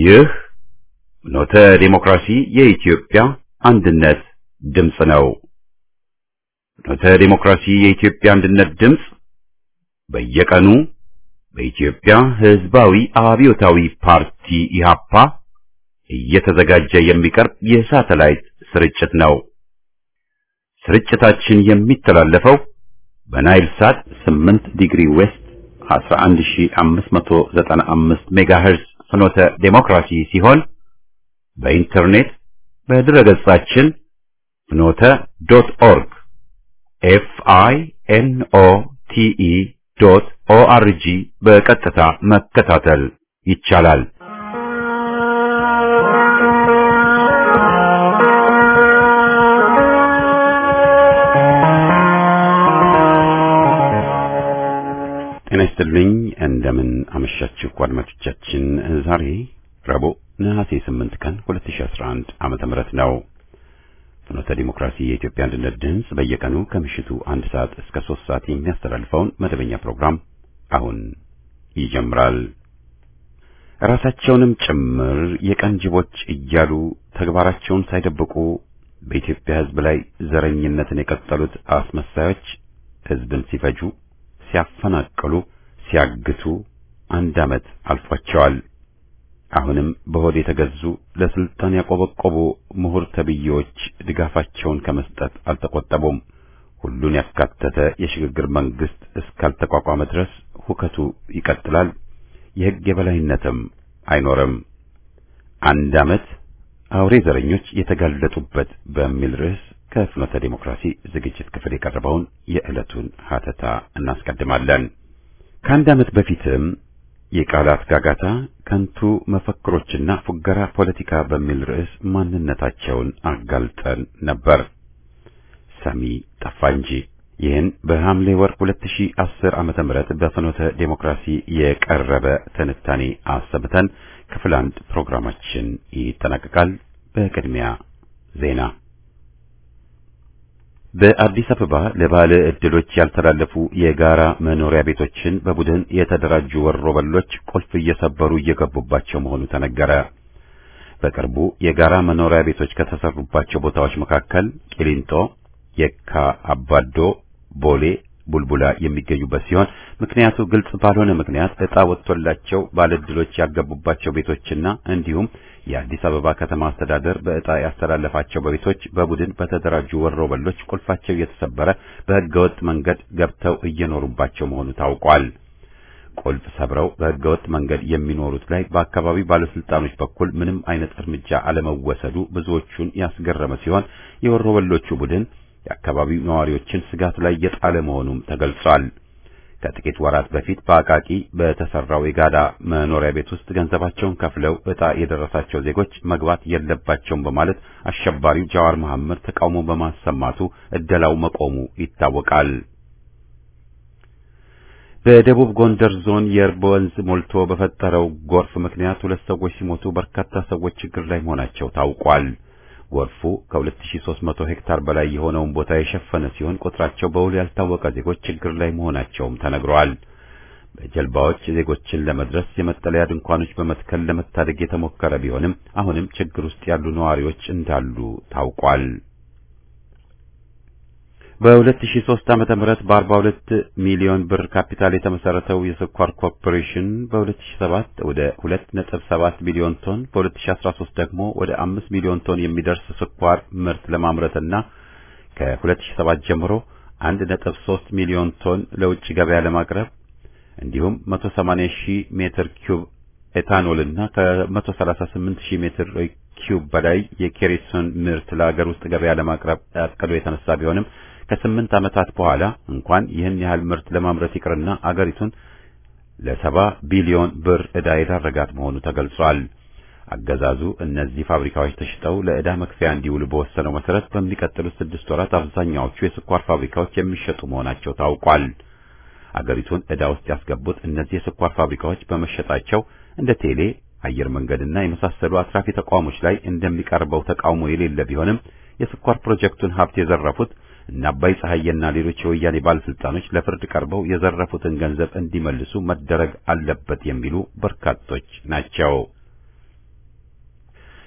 ይህ ኖተ ዲሞክራሲ የኢትዮጵያ አንድነት ድምፅ ነው። ኖተ ዲሞክራሲ የኢትዮጵያ አንድነት ድምፅ በየቀኑ በኢትዮጵያ ሕዝባዊ አብዮታዊ ፓርቲ ኢህአፓ እየተዘጋጀ የሚቀርብ የሳተላይት ስርጭት ነው። ስርጭታችን የሚተላለፈው በናይል ሳት 8 ዲግሪ ዌስት 11595 ሜጋሄርዝ ፍኖተ ዴሞክራሲ ሲሆን በኢንተርኔት በድረገጻችን ፍኖተ.ኦርግ FINOTE.ORG በቀጥታ መከታተል ይቻላል። ጤና ይስጥልኝ። እንደምን አመሻችሁ አድማጮቻችን። ዛሬ ረቡዕ ነሐሴ 8 ቀን 2011 ዓመተ ምህረት ነው። ፍኖተ ዲሞክራሲ የኢትዮጵያ አንድነት ድምፅ በየቀኑ ከምሽቱ 1 ሰዓት እስከ 3 ሰዓት የሚያስተላልፈውን መደበኛ ፕሮግራም አሁን ይጀምራል። ራሳቸውንም ጭምር የቀን ጅቦች እያሉ ተግባራቸውን ሳይደብቁ በኢትዮጵያ ሕዝብ ላይ ዘረኝነትን የቀጠሉት አስመሳዮች ሕዝብን ሲፈጁ፣ ሲያፈናቅሉ፣ ሲያግቱ 1 ዓመት አልፏቸዋል። አሁንም በሆድ የተገዙ ለስልጣን ያቆበቆቡ ምሁር ተብዬዎች ድጋፋቸውን ከመስጠት አልተቆጠቡም። ሁሉን ያካተተ የሽግግር መንግስት እስካልተቋቋመ ድረስ ሁከቱ ይቀጥላል፣ የሕግ የበላይነትም አይኖርም። 1 ዓመት አውሬ ዘረኞች የተጋለጡበት በሚል ርዕስ ከፍኖተ ዲሞክራሲ ዝግጅት ክፍል የቀረበውን የዕለቱን ሀተታ እናስቀድማለን። ከ1 ዓመት በፊትም የቃላት ጋጋታ፣ ከንቱ መፈክሮችና ፉገራ ፖለቲካ በሚል ርዕስ ማንነታቸውን አጋልጠን ነበር። ሰሚ ጠፋ እንጂ ይህን በሐምሌ ወር 2010 ዓመተ ምህረት በፍኖተ ዴሞክራሲ የቀረበ ትንታኔ አሰምተን ክፍል 1 ፕሮግራማችን ይጠናቀቃል። በቅድሚያ ዜና። በአዲስ አበባ ለባለ ዕድሎች ያልተላለፉ የጋራ መኖሪያ ቤቶችን በቡድን የተደራጁ ወሮበሎች ቁልፍ እየሰበሩ እየገቡባቸው መሆኑ ተነገረ። በቅርቡ የጋራ መኖሪያ ቤቶች ከተሰሩባቸው ቦታዎች መካከል ቂሊንጦ፣ የካ አባዶ፣ ቦሌ፣ ቡልቡላ የሚገኙበት ሲሆን ምክንያቱ ግልጽ ባልሆነ ምክንያት ዕጣ ወጥቶላቸው ባለ ዕድሎች ያገቡባቸው ቤቶችና እንዲሁም የአዲስ አበባ ከተማ አስተዳደር በዕጣ ያስተላለፋቸው ቤቶች በቡድን በተደራጁ ወሮበሎች ቁልፋቸው እየተሰበረ በሕገወጥ መንገድ ገብተው እየኖሩባቸው መሆኑ ታውቋል። ቁልፍ ሰብረው በሕገወጥ መንገድ የሚኖሩት ላይ በአካባቢው ባለስልጣኖች በኩል ምንም አይነት እርምጃ አለመወሰዱ ብዙዎቹን ያስገረመ ሲሆን የወሮበሎቹ ቡድን የአካባቢው ነዋሪዎችን ስጋት ላይ የጣለ መሆኑም ተገልጿል። ከጥቂት ወራት በፊት በአቃቂ በተሰራው የጋራ መኖሪያ ቤት ውስጥ ገንዘባቸውን ከፍለው ዕጣ የደረሳቸው ዜጎች መግባት የለባቸውም በማለት አሸባሪው ጃዋር መሐመድ ተቃውሞ በማሰማቱ ዕደላው መቆሙ ይታወቃል። በደቡብ ጎንደር ዞን የእርቦ ወንዝ ሞልቶ በፈጠረው ጎርፍ ምክንያት 2 ሰዎች ሲሞቱ በርካታ ሰዎች ችግር ላይ መሆናቸው ታውቋል። ጎርፉ ከ2300 ሄክታር በላይ የሆነውን ቦታ የሸፈነ ሲሆን ቁጥራቸው በውል ያልታወቀ ዜጎች ችግር ላይ መሆናቸውም ተነግሯል። በጀልባዎች ዜጎችን ለመድረስ የመጠለያ ድንኳኖች በመትከል ለመታደግ የተሞከረ ቢሆንም አሁንም ችግር ውስጥ ያሉ ነዋሪዎች እንዳሉ ታውቋል። በ2003 ዓመተ ምህረት በ42 ሚሊዮን ብር ካፒታል የተመሰረተው የስኳር ኮርፖሬሽን በ2007 ወደ 2.7 ሚሊዮን ቶን በ2013 ደግሞ ወደ 5 ሚሊዮን ቶን የሚደርስ ስኳር ምርት ለማምረትና ከ2007 ጀምሮ 1.3 ሚሊዮን ቶን ለውጭ ገበያ ለማቅረብ እንዲሁም 180,000 ሜትር ኪዩብ ኤታኖልና ከ138,000 ሜትር ኪዩብ በላይ የኬሮሲን ምርት ለሀገር ውስጥ ገበያ ለማቅረብ አቅዶ የተነሳ ቢሆንም ከ8 ዓመታት በኋላ እንኳን ይህን ያህል ምርት ለማምረት ይቅርና አገሪቱን ለ70 ቢሊዮን ብር ዕዳ የዳረጋት መሆኑ ተገልጿል። አገዛዙ እነዚህ ፋብሪካዎች ተሽጠው ለዕዳ መክፈያ እንዲውሉ በወሰነው መሰረት በሚቀጥሉት 6 ወራት አብዛኛዎቹ የስኳር ፋብሪካዎች የሚሸጡ መሆናቸው ታውቋል። አገሪቱን ዕዳ ውስጥ ያስገቡት እነዚህ የስኳር ፋብሪካዎች በመሸጣቸው እንደ ቴሌ፣ አየር መንገድና የመሳሰሉ አትራፊ ተቋሞች ላይ እንደሚቀርበው ተቃውሞ የሌለ ቢሆንም የስኳር ፕሮጀክቱን ሀብት የዘረፉት እና አባይ ፀሐይና ሌሎች የወያኔ ባለስልጣኖች ለፍርድ ቀርበው የዘረፉትን ገንዘብ እንዲመልሱ መደረግ አለበት የሚሉ በርካቶች ናቸው።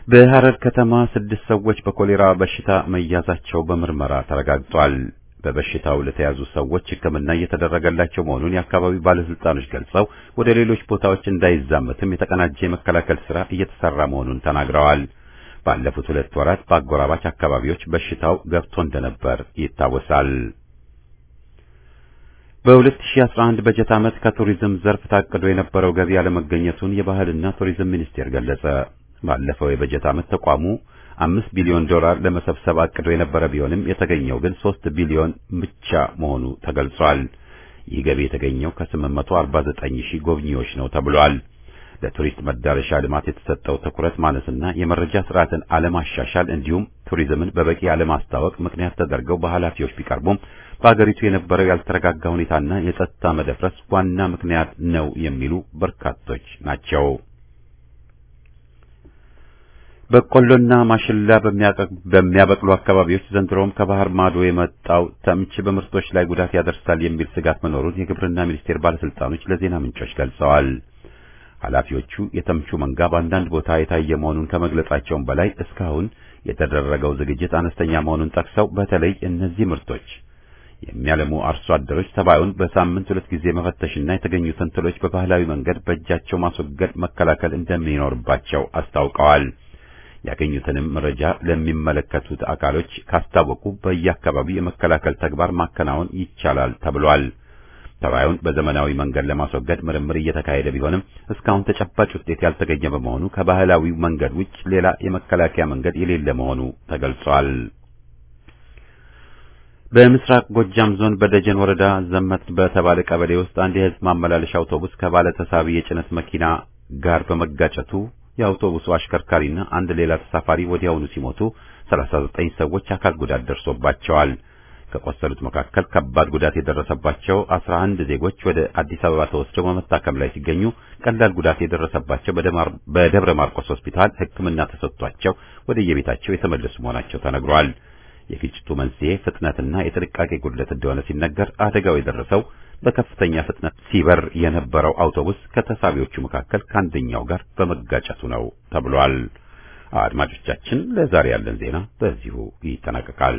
በሐረር ከተማ 6 ሰዎች በኮሌራ በሽታ መያዛቸው በምርመራ ተረጋግጧል። በበሽታው ለተያዙ ሰዎች ሕክምና እየተደረገላቸው መሆኑን የአካባቢው ባለስልጣኖች ገልጸው ወደ ሌሎች ቦታዎች እንዳይዛመትም የተቀናጀ የመከላከል ሥራ እየተሰራ መሆኑን ተናግረዋል። ባለፉት 2 ወራት በአጎራባች አካባቢዎች በሽታው ገብቶ እንደነበር ይታወሳል። በ2011 በጀት ዓመት ከቱሪዝም ዘርፍ ታቅዶ የነበረው ገቢ ያለመገኘቱን የባህልና ቱሪዝም ሚኒስቴር ገለጸ። ባለፈው የበጀት ዓመት ተቋሙ $5 ቢሊዮን ለመሰብሰብ አቅዶ የነበረ ቢሆንም የተገኘው ግን 3 ቢሊዮን ብቻ መሆኑ ተገልጿል። ይህ ገቢ የተገኘው ከ849 ሺህ ጎብኚዎች ነው ተብሏል። ለቱሪስት መዳረሻ ልማት የተሰጠው ትኩረት ማነስና የመረጃ ስርዓትን አለማሻሻል እንዲሁም ቱሪዝምን በበቂ አለማስታወቅ ምክንያት ተደርገው በኃላፊዎች ቢቀርቡም በአገሪቱ የነበረው ያልተረጋጋ ሁኔታና የጸጥታ መደፍረስ ዋና ምክንያት ነው የሚሉ በርካቶች ናቸው። በቆሎና ማሽላ በሚያበቅሉ አካባቢዎች ዘንድሮም ከባህር ማዶ የመጣው ተምች በምርቶች ላይ ጉዳት ያደርሳል የሚል ስጋት መኖሩን የግብርና ሚኒስቴር ባለስልጣኖች ለዜና ምንጮች ገልጸዋል። ኃላፊዎቹ የተምቹ መንጋ በአንዳንድ ቦታ የታየ መሆኑን ከመግለጻቸውም በላይ እስካሁን የተደረገው ዝግጅት አነስተኛ መሆኑን ጠቅሰው በተለይ እነዚህ ምርቶች የሚያለሙ አርሶ አደሮች ተባዩን በሳምንት 2 ጊዜ መፈተሽና የተገኙትን ትሎች በባህላዊ መንገድ በእጃቸው ማስወገድ መከላከል እንደሚኖርባቸው አስታውቀዋል። ያገኙትንም መረጃ ለሚመለከቱት አካሎች ካስታወቁ በየአካባቢው የመከላከል ተግባር ማከናወን ይቻላል ተብሏል። ተባዩን በዘመናዊ መንገድ ለማስወገድ ምርምር እየተካሄደ ቢሆንም እስካሁን ተጨባጭ ውጤት ያልተገኘ በመሆኑ ከባህላዊው መንገድ ውጭ ሌላ የመከላከያ መንገድ የሌለ መሆኑ ተገልጿል። በምስራቅ ጎጃም ዞን በደጀን ወረዳ ዘመት በተባለ ቀበሌ ውስጥ አንድ የህዝብ ማመላለሻ አውቶቡስ ከባለ ተሳቢ የጭነት መኪና ጋር በመጋጨቱ የአውቶቡሱ አሽከርካሪና አንድ ሌላ ተሳፋሪ ወዲያውኑ ሲሞቱ 39 ሰዎች አካል ጉዳት ደርሶባቸዋል። ከቆሰሉት መካከል ከባድ ጉዳት የደረሰባቸው 11 ዜጎች ወደ አዲስ አበባ ተወስደው በመታከም ላይ ሲገኙ ቀላል ጉዳት የደረሰባቸው በደብረ ማርቆስ ሆስፒታል ሕክምና ተሰጥቷቸው ወደ የቤታቸው የተመለሱ መሆናቸው ተነግሯል። የግጭቱ መንስኤ ፍጥነትና የጥንቃቄ ጉድለት እንደሆነ ሲነገር አደጋው የደረሰው በከፍተኛ ፍጥነት ሲበር የነበረው አውቶቡስ ከተሳቢዎቹ መካከል ከአንደኛው ጋር በመጋጨቱ ነው ተብሏል። አድማጮቻችን ለዛሬ ያለን ዜና በዚሁ ይጠናቀቃል።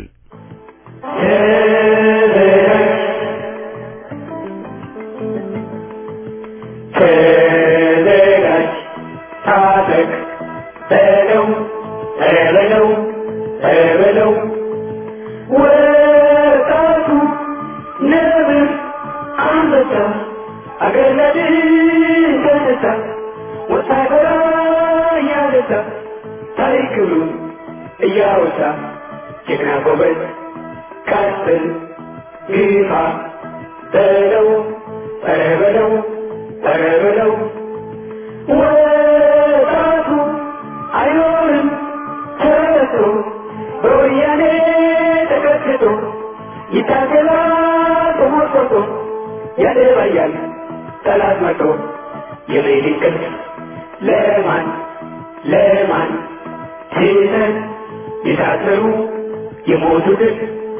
ወጣቱ ነብር አንበሳ አገለድን ተነሳ ወታደራ ያለታ ታሪክሉ እያወሳ ጀግና ጎበዝ ቀጥል ግፋ በለው ኧረ በለው ወጣቱ አይኖርም ተረቶ በወያኔ ተቀጥቶ ይታገላል ተሞርቆቶ ያደባያል ጠላት መቶ የሌሊት ቅልፍ ለማን ትተን የታሰሩ የሞቱትን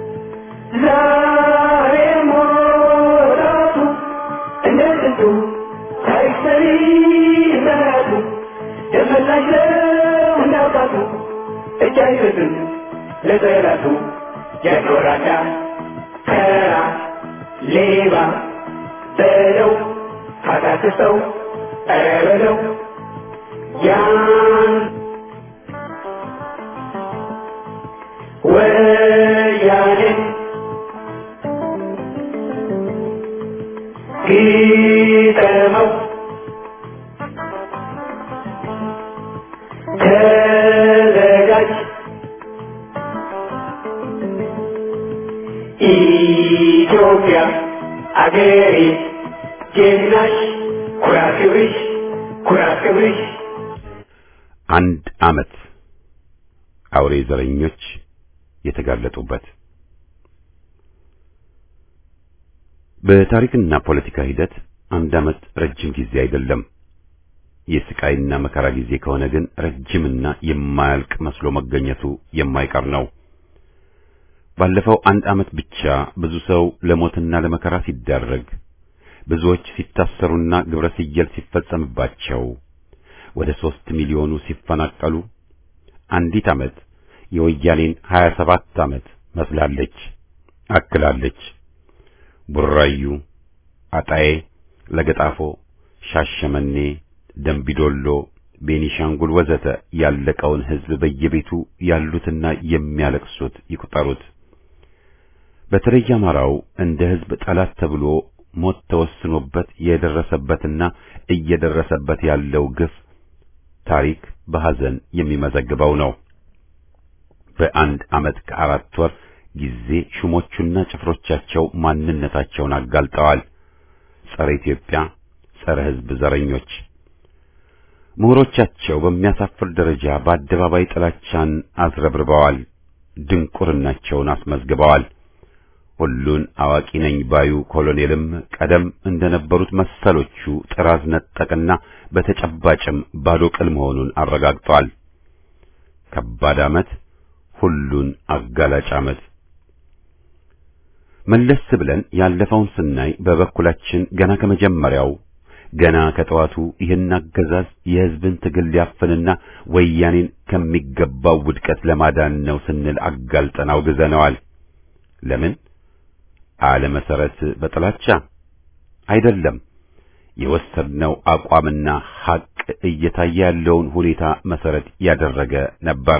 ዛሬ ሞራቱ እንደ ጥንቱ ታሪክ ሰሪ እንደራቱ ደመላሽ ነው እንዳውጣቱ እጅ አይሰጥም ለጠላቱ የኖራዳ ተራ ሌባ በለው ካታክሰው ኧረ በለው ያን ወያኔ ግጠመው ተዘጋጅ ኢትዮጵያ አገሬ ጀግናሽ ኩራት ክብርሽ አንድ ዓመት አውሬ ዘረኞች የተጋለጡበት በታሪክና ፖለቲካ ሂደት አንድ ዓመት ረጅም ጊዜ አይደለም። የስቃይና መከራ ጊዜ ከሆነ ግን ረጅምና የማያልቅ መስሎ መገኘቱ የማይቀር ነው። ባለፈው አንድ ዓመት ብቻ ብዙ ሰው ለሞትና ለመከራ ሲዳረግ፣ ብዙዎች ሲታሰሩና ግብረ ሰየል ሲፈጸምባቸው፣ ወደ 3 ሚሊዮኑ ሲፈናቀሉ፣ አንዲት ዓመት የወያኔን 27 ዓመት መስላለች አክላለች። ቡራዩ፣ አጣዬ፣ ለገጣፎ፣ ሻሸመኔ፣ ደምቢዶሎ፣ ቤኒሻንጉል ወዘተ ያለቀውን ሕዝብ በየቤቱ ያሉትና የሚያለቅሱት ይቁጠሩት። በተለይ አማራው እንደ ሕዝብ ጠላት ተብሎ ሞት ተወስኖበት የደረሰበትና እየደረሰበት ያለው ግፍ ታሪክ በሐዘን የሚመዘግበው ነው። በአንድ ዓመት ከ4 ወር ጊዜ ሹሞቹና ጭፍሮቻቸው ማንነታቸውን አጋልጠዋል። ጸረ ኢትዮጵያ፣ ጸረ ሕዝብ ዘረኞች ምሁሮቻቸው በሚያሳፍር ደረጃ በአደባባይ ጥላቻን አዝረብርበዋል። ድንቁርናቸውን አስመዝግበዋል። ሁሉን አዋቂ ነኝ ባዩ ኮሎኔልም ቀደም እንደነበሩት መሰሎቹ ጥራዝ ነጠቅና በተጨባጭም ባዶ ቅል መሆኑን አረጋግጠዋል። ከባድ ዓመት፣ ሁሉን አጋላጭ ዓመት። መለስ ብለን ያለፈውን ስናይ በበኩላችን ገና ከመጀመሪያው ገና ከጠዋቱ ይህን አገዛዝ የሕዝብን ትግል ሊያፍንና ወያኔን ከሚገባው ውድቀት ለማዳን ነው ስንል አጋልጠን አውግዘነዋል። ለምን? አለ መሰረት በጥላቻ አይደለም። የወሰድነው አቋምና ሐቅ እየታየ ያለውን ሁኔታ መሰረት ያደረገ ነበር።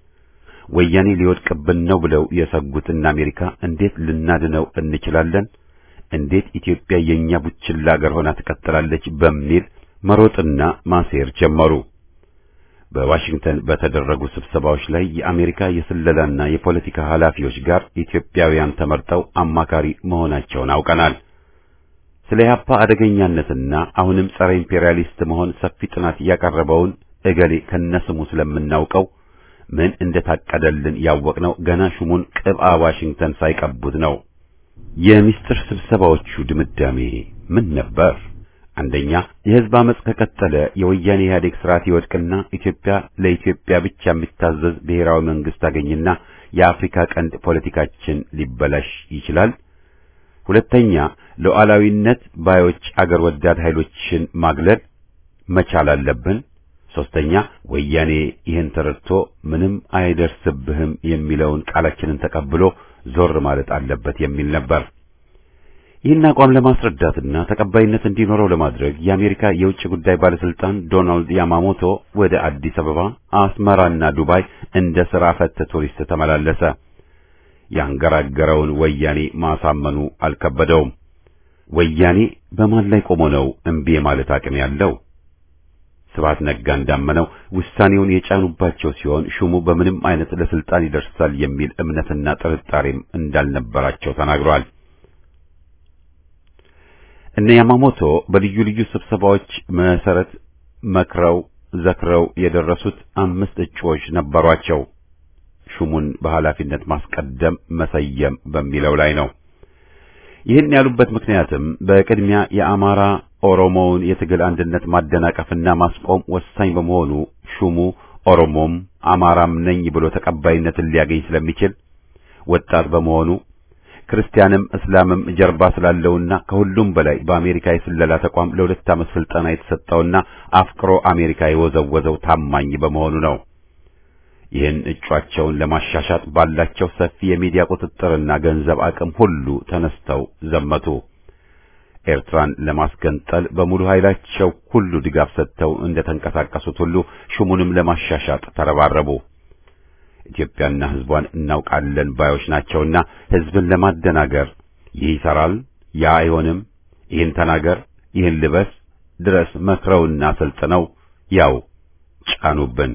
ወያኔ ሊወድቅብን ነው ብለው የሰጉትና አሜሪካ እንዴት ልናድነው እንችላለን? እንዴት ኢትዮጵያ የኛ ቡችላ አገር ሆና ትቀጥላለች? በሚል መሮጥና ማሴር ጀመሩ። በዋሽንግተን በተደረጉ ስብሰባዎች ላይ የአሜሪካ የስለላና የፖለቲካ ኃላፊዎች ጋር ኢትዮጵያውያን ተመርጠው አማካሪ መሆናቸውን አውቀናል። ስለ ኢህአፓ አደገኛነትና አሁንም ጸረ ኢምፔሪያሊስት መሆን ሰፊ ጥናት ያቀረበውን እገሌ ከነስሙ ስለምናውቀው ምን እንደታቀደልን ያወቅነው ገና ሹሙን ቅብአ ዋሽንግተን ሳይቀቡት ነው። የሚስጥር ስብሰባዎቹ ድምዳሜ ምን ነበር? አንደኛ፣ የሕዝብ አመጽ ከቀጠለ የወያኔ ኢህአዴግ ስርዓት ይወድቅና ኢትዮጵያ ለኢትዮጵያ ብቻ የሚታዘዝ ብሔራዊ መንግስት አገኝና የአፍሪካ ቀንድ ፖለቲካችን ሊበላሽ ይችላል። ሁለተኛ፣ ሉዓላዊነት ባዮች አገር ወዳድ ኃይሎችን ማግለል መቻል አለብን። ሶስተኛ፣ ወያኔ ይህን ተረድቶ ምንም አይደርስብህም የሚለውን ቃላችንን ተቀብሎ ዞር ማለት አለበት የሚል ነበር። ይህን አቋም ለማስረዳትና ተቀባይነት እንዲኖረው ለማድረግ የአሜሪካ የውጭ ጉዳይ ባለስልጣን ዶናልድ ያማሞቶ ወደ አዲስ አበባ፣ አስመራና ዱባይ እንደ ሥራ ፈት ቱሪስት ተመላለሰ። ያንገራገረውን ወያኔ ማሳመኑ አልከበደውም። ወያኔ በማን ላይ ቆሞ ነው እምቢ ማለት አቅም ያለው? ስብሐት ነጋ እንዳመነው ውሳኔውን የጫኑባቸው ሲሆን ሹሙ በምንም አይነት ለስልጣን ይደርሳል የሚል እምነትና ጥርጣሬም እንዳልነበራቸው ተናግረዋል። እነ ያማሞቶ በልዩ ልዩ ስብሰባዎች መሰረት መክረው ዘክረው የደረሱት 5 እጩዎች ነበሯቸው። ሹሙን በኃላፊነት ማስቀደም መሰየም በሚለው ላይ ነው። ይህን ያሉበት ምክንያትም በቅድሚያ የአማራ ኦሮሞውን የትግል አንድነት ማደናቀፍና ማስቆም ወሳኝ በመሆኑ ሹሙ ኦሮሞም አማራም ነኝ ብሎ ተቀባይነትን ሊያገኝ ስለሚችል፣ ወጣት በመሆኑ ክርስቲያንም እስላምም ጀርባ ስላለውና ከሁሉም በላይ በአሜሪካ የስለላ ተቋም ለ2 ዓመት ስልጠና የተሰጠውና አፍቅሮ አሜሪካ የወዘወዘው ታማኝ በመሆኑ ነው። ይህን እጯቸውን ለማሻሻጥ ባላቸው ሰፊ የሚዲያ ቁጥጥርና ገንዘብ አቅም ሁሉ ተነስተው ዘመቱ። ኤርትራን ለማስገንጠል በሙሉ ኃይላቸው ሁሉ ድጋፍ ሰጥተው እንደተንቀሳቀሱት ሁሉ ሹሙንም ለማሻሻጥ ተረባረቡ። ኢትዮጵያና ሕዝቧን እናውቃለን ባዮች ናቸውና ሕዝብን ለማደናገር ይህ ይሰራል፣ ያ አይሆንም፣ ይህን ተናገር፣ ይህን ልበስ ድረስ መክረውና ሰልጥነው ያው ጫኑብን።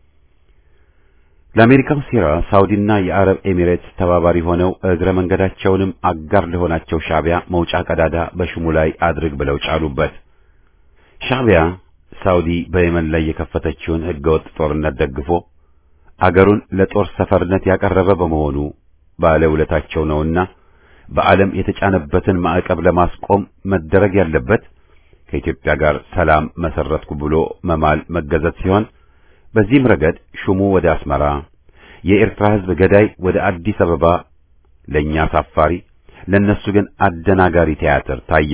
ለአሜሪካው ሴራ ሳውዲና የአረብ ኤሚሬትስ ተባባሪ ሆነው እግረ መንገዳቸውንም አጋር ለሆናቸው ሻዕቢያ መውጫ ቀዳዳ በሹሙ ላይ አድርግ ብለው ጫኑበት። ሻዕቢያ ሳውዲ በየመን ላይ የከፈተችውን ሕገወጥ ጦርነት ደግፎ አገሩን ለጦር ሰፈርነት ያቀረበ በመሆኑ ባለውለታቸው ነውና በዓለም የተጫነበትን ማዕቀብ ለማስቆም መደረግ ያለበት ከኢትዮጵያ ጋር ሰላም መሰረትኩ ብሎ መማል መገዘት ሲሆን፣ በዚህም ረገድ ሹሙ ወደ አስመራ፣ የኤርትራ ሕዝብ ገዳይ ወደ አዲስ አበባ ለኛ አሳፋሪ፣ ለነሱ ግን አደናጋሪ ቲያትር ታየ።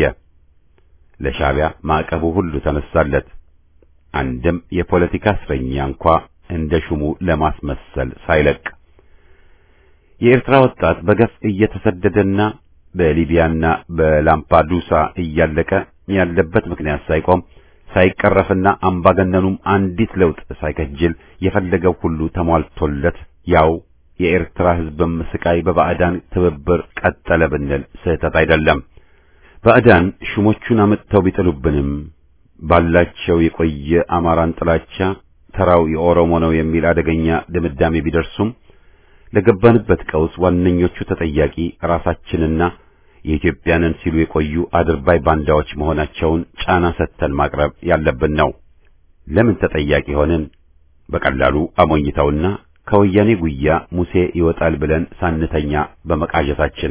ለሻዕቢያ ማዕቀቡ ሁሉ ተነሳለት። አንድም የፖለቲካ እስረኛ እንኳ እንደ ሹሙ ለማስመሰል ሳይለቅ የኤርትራ ወጣት በገፍ እየተሰደደና በሊቢያና በላምፓዱሳ እያለቀ ያለበት ምክንያት ሳይቆም ሳይቀረፍና አምባገነኑም አንዲት ለውጥ ሳይከጅል የፈለገው ሁሉ ተሟልቶለት ያው የኤርትራ ሕዝብም ስቃይ በባዕዳን ትብብር ቀጠለ ብንል ስህተት አይደለም። ባዕዳን ሹሞቹን አመጥተው ቢጥሉብንም ባላቸው የቆየ አማራን ጥላቻ ተራው የኦሮሞ ነው የሚል አደገኛ ድምዳሜ ቢደርሱም ለገባንበት ቀውስ ዋነኞቹ ተጠያቂ ራሳችንና የኢትዮጵያንን ሲሉ የቆዩ አድርባይ ባንዳዎች መሆናቸውን ጫና ሰጥተን ማቅረብ ያለብን ነው። ለምን ተጠያቂ ሆነን? በቀላሉ አሞኝተውና ከወያኔ ጉያ ሙሴ ይወጣል ብለን ሳንተኛ በመቃዠታችን።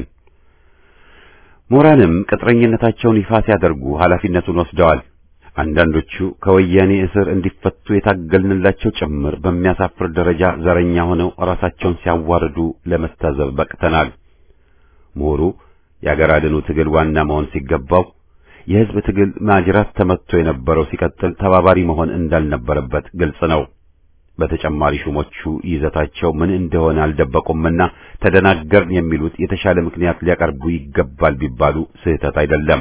ሞራንም ቅጥረኝነታቸውን ይፋ ሲያደርጉ ኃላፊነቱን ወስደዋል። አንዳንዶቹ ከወያኔ እስር እንዲፈቱ የታገልንላቸው ጭምር በሚያሳፍር ደረጃ ዘረኛ ሆነው ራሳቸውን ሲያዋርዱ ለመታዘብ በቅተናል። ምሁሩ የአገር አድኑ ትግል ዋና መሆን ሲገባው የሕዝብ ትግል ማጅራት ተመትቶ የነበረው ሲቀጥል ተባባሪ መሆን እንዳልነበረበት ግልጽ ነው። በተጨማሪ ሹሞቹ ይዘታቸው ምን እንደሆነ አልደበቁምና ተደናገርን የሚሉት የተሻለ ምክንያት ሊያቀርቡ ይገባል ቢባሉ ስህተት አይደለም።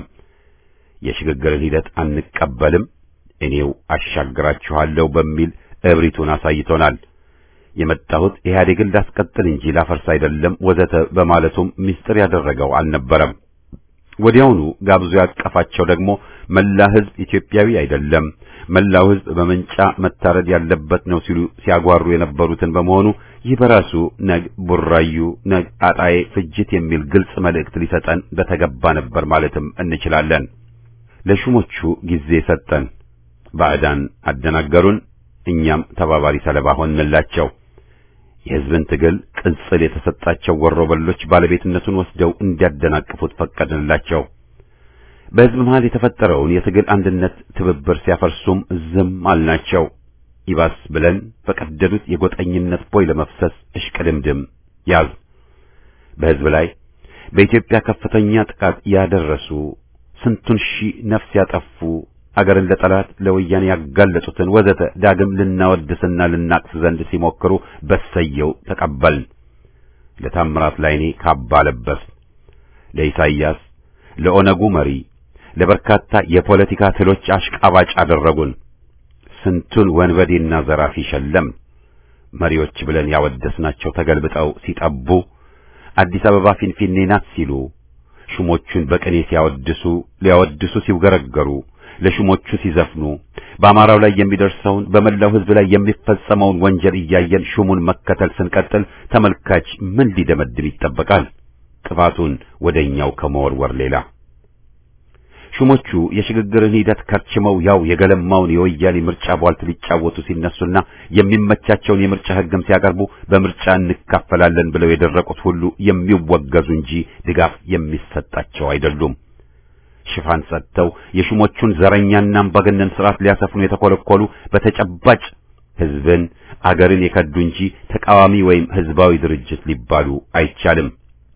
የሽግግርን ሂደት አንቀበልም፣ እኔው አሻግራችኋለሁ በሚል እብሪቱን አሳይቶናል። የመጣሁት ኢህአዴግን ላስቀጥል እንጂ ላፈርስ አይደለም ወዘተ በማለቱም ምስጢር ያደረገው አልነበረም። ወዲያውኑ ጋብዞ ያቀፋቸው ደግሞ መላ ሕዝብ ኢትዮጵያዊ አይደለም፣ መላው ሕዝብ በመንጫ መታረድ ያለበት ነው ሲሉ ሲያጓሩ የነበሩትን በመሆኑ ይህ በራሱ ነግ ቡራዩ ነግ አጣዬ ፍጅት የሚል ግልጽ መልእክት ሊሰጠን በተገባ ነበር ማለትም እንችላለን። ለሹሞቹ ጊዜ ሰጠን፣ ባዕዳን አደናገሩን፣ እኛም ተባባሪ ሰለባ ሆንላቸው። የሕዝብን ትግል ቅጽል የተሰጣቸው ወሮበሎች ባለቤትነቱን ወስደው እንዲያደናቅፉት ፈቀድንላቸው። በሕዝብ መሃል የተፈጠረውን የትግል አንድነት ትብብር ሲያፈርሱም ዝም አልናቸው። ይባስ ብለን በቀደዱት የጎጠኝነት ቦይ ለመፍሰስ እሽቅድምድም ያዝ። በሕዝብ ላይ በኢትዮጵያ ከፍተኛ ጥቃት ያደረሱ ስንቱን ሺህ ነፍስ ያጠፉ አገርን ለጠላት ለወያኔ ያጋለጡትን ወዘተ ዳግም ልናወድስና ልናቅስ ዘንድ ሲሞክሩ በሰየው ተቀበልን። ለታምራት ላይኔ ካባ ለበስ፣ ለኢሳይያስ ለኦነጉ መሪ ለበርካታ የፖለቲካ ትሎች አሽቃባጭ አደረጉን። ስንቱን ወንበዴና ዘራፊ ሸለም። መሪዎች ብለን ያወደስናቸው ተገልብጠው ሲጠቡ፣ አዲስ አበባ ፊንፊኔ ናት ሲሉ፣ ሹሞቹን በቅኔ ሊያወድሱ ሲውገረገሩ፣ ለሹሞቹ ሲዘፍኑ፣ በአማራው ላይ የሚደርሰውን በመላው ሕዝብ ላይ የሚፈጸመውን ወንጀል እያየን ሹሙን መከተል ስንቀጥል ተመልካች ምን ሊደመድም ይጠበቃል? ጥፋቱን ወደኛው ከመወርወር ሌላ። ሹሞቹ የሽግግርን ሂደት ከርችመው ያው የገለማውን የወያኔ ምርጫ ቧልት ሊጫወቱ ሲነሱና የሚመቻቸውን የምርጫ ሕግም ሲያቀርቡ በምርጫ እንካፈላለን ብለው የደረቁት ሁሉ የሚወገዙ እንጂ ድጋፍ የሚሰጣቸው አይደሉም። ሽፋን ሰጥተው የሹሞቹን ዘረኛና አምባገነን ስርዓት ሊያሰፍኑ የተኮለኮሉ በተጨባጭ ሕዝብን አገርን የከዱ እንጂ ተቃዋሚ ወይም ሕዝባዊ ድርጅት ሊባሉ አይቻልም።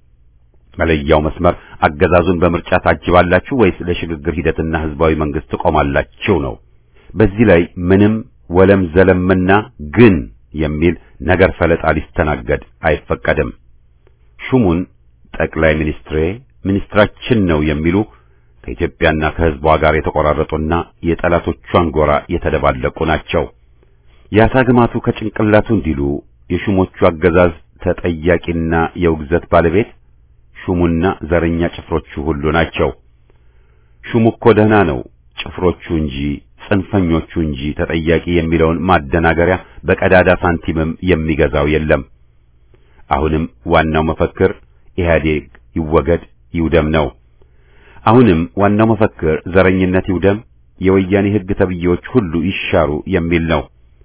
መለያው መስመር አገዛዙን በምርጫ ታጅባላችሁ ወይስ ለሽግግር ሂደትና ሕዝባዊ መንግስት ትቆማላችሁ ነው። በዚህ ላይ ምንም ወለም ዘለምና ግን የሚል ነገር ፈለጣ ሊስተናገድ አይፈቀድም። ሹሙን ጠቅላይ ሚኒስትራችን ነው የሚሉ ከኢትዮጵያና ከሕዝቧ ጋር የተቆራረጡና የጠላቶቿን ጎራ የተደባለቁ ናቸው። ያሳግማቱ ከጭንቅላቱ እንዲሉ የሹሞቹ አገዛዝ ተጠያቂና የውግዘት ባለቤት ሹሙና ዘረኛ ጭፍሮቹ ሁሉ ናቸው። ሹሙ እኮ ደህና ነው፣ ጭፍሮቹ እንጂ ጽንፈኞቹ እንጂ ተጠያቂ የሚለውን ማደናገሪያ በቀዳዳ ሳንቲምም የሚገዛው የለም። አሁንም ዋናው መፈክር ኢህአዴግ ይወገድ ይውደም ነው። አሁንም ዋናው መፈክር ዘረኝነት ይውደም፣ የወያኔ ሕግ ተብዬዎች ሁሉ ይሻሩ የሚል ነው።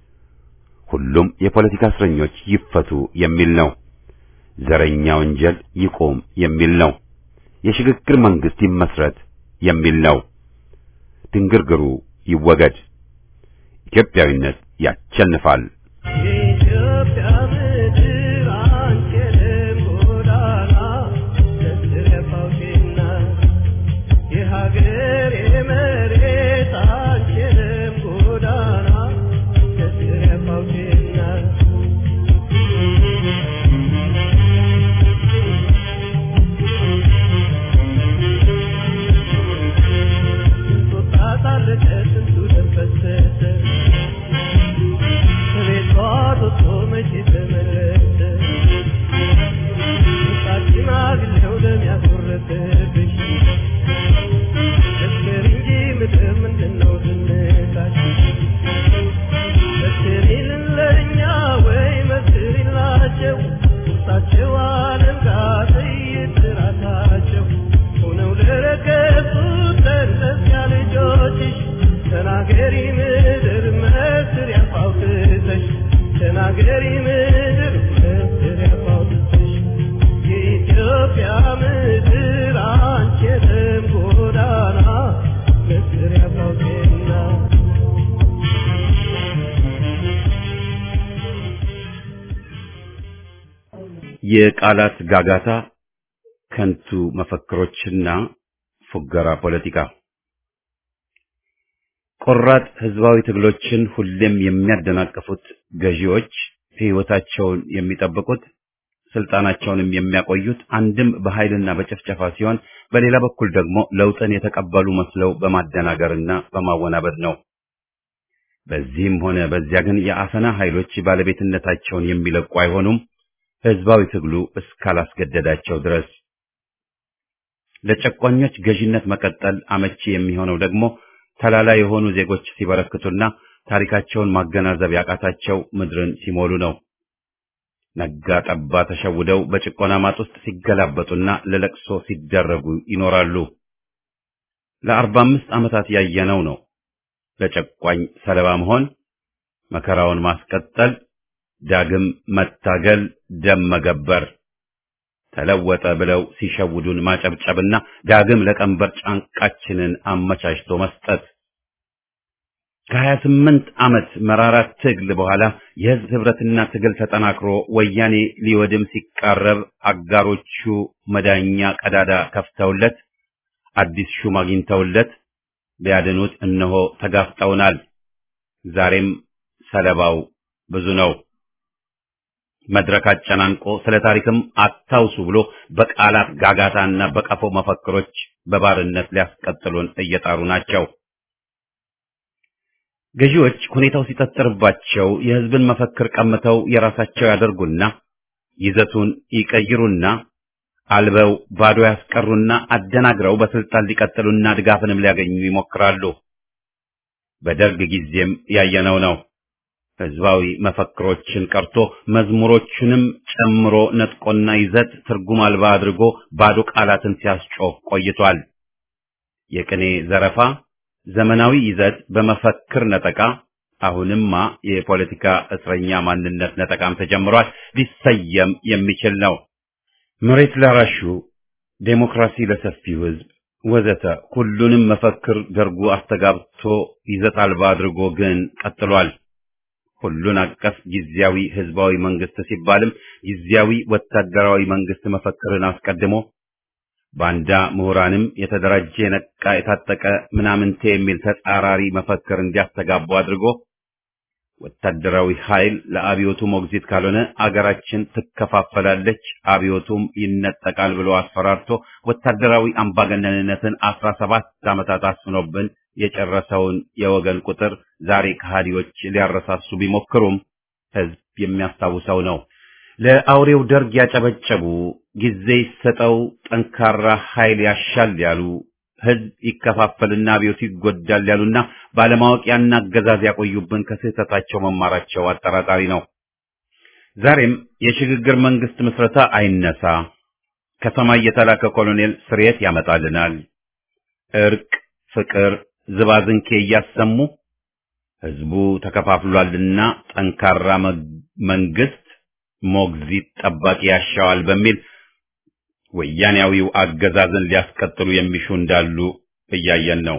ሁሉም የፖለቲካ እስረኞች ይፈቱ የሚል ነው። ዘረኛ ወንጀል ይቆም የሚል ነው። የሽግግር መንግስት ይመስረት የሚል ነው። ድንግርግሩ ይወገድ። ኢትዮጵያዊነት ያቸንፋል። Godana, የቃላት ጋጋታ፣ ከንቱ መፈክሮችና ፉገራ ፖለቲካ ቆራጥ ህዝባዊ ትግሎችን ሁሌም የሚያደናቅፉት ገዢዎች ሕይወታቸውን የሚጠብቁት ስልጣናቸውንም የሚያቆዩት አንድም በኃይልና በጭፍጨፋ ሲሆን በሌላ በኩል ደግሞ ለውጥን የተቀበሉ መስለው በማደናገርና በማወናበድ ነው። በዚህም ሆነ በዚያ ግን የአፈና ኃይሎች ባለቤትነታቸውን የሚለቁ አይሆኑም፣ ህዝባዊ ትግሉ እስካላስገደዳቸው ድረስ። ለጨቋኞች ገዢነት መቀጠል አመቺ የሚሆነው ደግሞ ተላላ የሆኑ ዜጎች ሲበረክቱና ታሪካቸውን ማገናዘብ ያቃታቸው ምድርን ሲሞሉ ነው። ነጋ ጠባ ተሸውደው በጭቆና ማጥ ውስጥ ሲገላበጡና ለለቅሶ ሲደረጉ ይኖራሉ። ለ45 ዓመታት ያየነው ነው። ለጨቋኝ ሰለባ መሆን፣ መከራውን ማስቀጠል፣ ዳግም መታገል፣ ደም መገበር፣ ተለወጠ ብለው ሲሸውዱን ማጨብጨብና ዳግም ለቀንበር ጫንቃችንን አመቻችቶ መስጠት። ከ28 ዓመት መራራ ትግል በኋላ የህዝብ ህብረትና ትግል ተጠናክሮ ወያኔ ሊወድም ሲቃረብ አጋሮቹ መዳኛ ቀዳዳ ከፍተውለት አዲስ ሹም አግኝተውለት ሊያድኑት እነሆ ተጋፍጠውናል። ዛሬም ሰለባው ብዙ ነው። መድረክ አጨናንቆ ስለ ታሪክም አታውሱ ብሎ በቃላት ጋጋታና በቀፎ መፈክሮች በባርነት ሊያስቀጥሉን እየጣሩ ናቸው። ገዢዎች ሁኔታው ሲጠጥርባቸው የህዝብን መፈክር ቀምተው የራሳቸው ያደርጉና ይዘቱን ይቀይሩና አልበው ባዶ ያስቀሩና አደናግረው በስልጣን ሊቀጥሉና ድጋፍንም ሊያገኙ ይሞክራሉ። በደርግ ጊዜም ያየነው ነው። ህዝባዊ መፈክሮችን ቀርቶ መዝሙሮቹንም ጨምሮ ነጥቆና ይዘት ትርጉም አልባ አድርጎ ባዶ ቃላትን ሲያስጮህ ቆይቷል። የቅኔ ዘረፋ፣ ዘመናዊ ይዘት በመፈክር ነጠቃ፣ አሁንማ የፖለቲካ እስረኛ ማንነት ነጠቃም ተጀምሯል። ሊሰየም የሚችል ነው። መሬት ላራሹ፣ ዴሞክራሲ ለሰፊው ህዝብ ወዘተ ሁሉንም መፈክር ደርጉ አስተጋብቶ ይዘት አልባ አድርጎ ግን ቀጥሏል። ሁሉን አቀፍ ጊዜያዊ ህዝባዊ መንግስት ሲባልም ጊዜያዊ ወታደራዊ መንግስት መፈክርን አስቀድሞ ባንዳ ምሁራንም የተደራጀ የነቃ የታጠቀ ምናምንቴ የሚል ተጻራሪ መፈክር እንዲያስተጋቡ አድርጎ ወታደራዊ ኃይል ለአብዮቱ ሞግዚት ካልሆነ አገራችን ትከፋፈላለች፣ አብዮቱም ይነጠቃል ብሎ አስፈራርቶ ወታደራዊ አምባገነንነትን 17 ዓመታት አስፍኖብን የጨረሰውን የወገን ቁጥር ዛሬ ከሃዲዎች ሊያረሳሱ ቢሞክሩም ህዝብ የሚያስታውሰው ነው። ለአውሬው ደርግ ያጨበጨቡ፣ ጊዜ ይሰጠው፣ ጠንካራ ኃይል ያሻል ያሉ፣ ህዝብ ይከፋፈልና አብዮቱ ይጎዳል ያሉና ባለማወቅ ያን አገዛዝ ያቆዩብን ከስህተታቸው መማራቸው አጠራጣሪ ነው። ዛሬም የሽግግር መንግስት ምስረታ አይነሳ፣ ከሰማይ የተላከ ኮሎኔል ስርየት ያመጣልናል፣ እርቅ፣ ፍቅር፣ ዝባዝንኬ እያሰሙ ህዝቡ ተከፋፍሏልና ጠንካራ መንግስት ሞግዚት ጠባቂ ያሻዋል በሚል ወያኔያዊው አገዛዝን ሊያስቀጥሉ የሚሹ እንዳሉ እያየን ነው።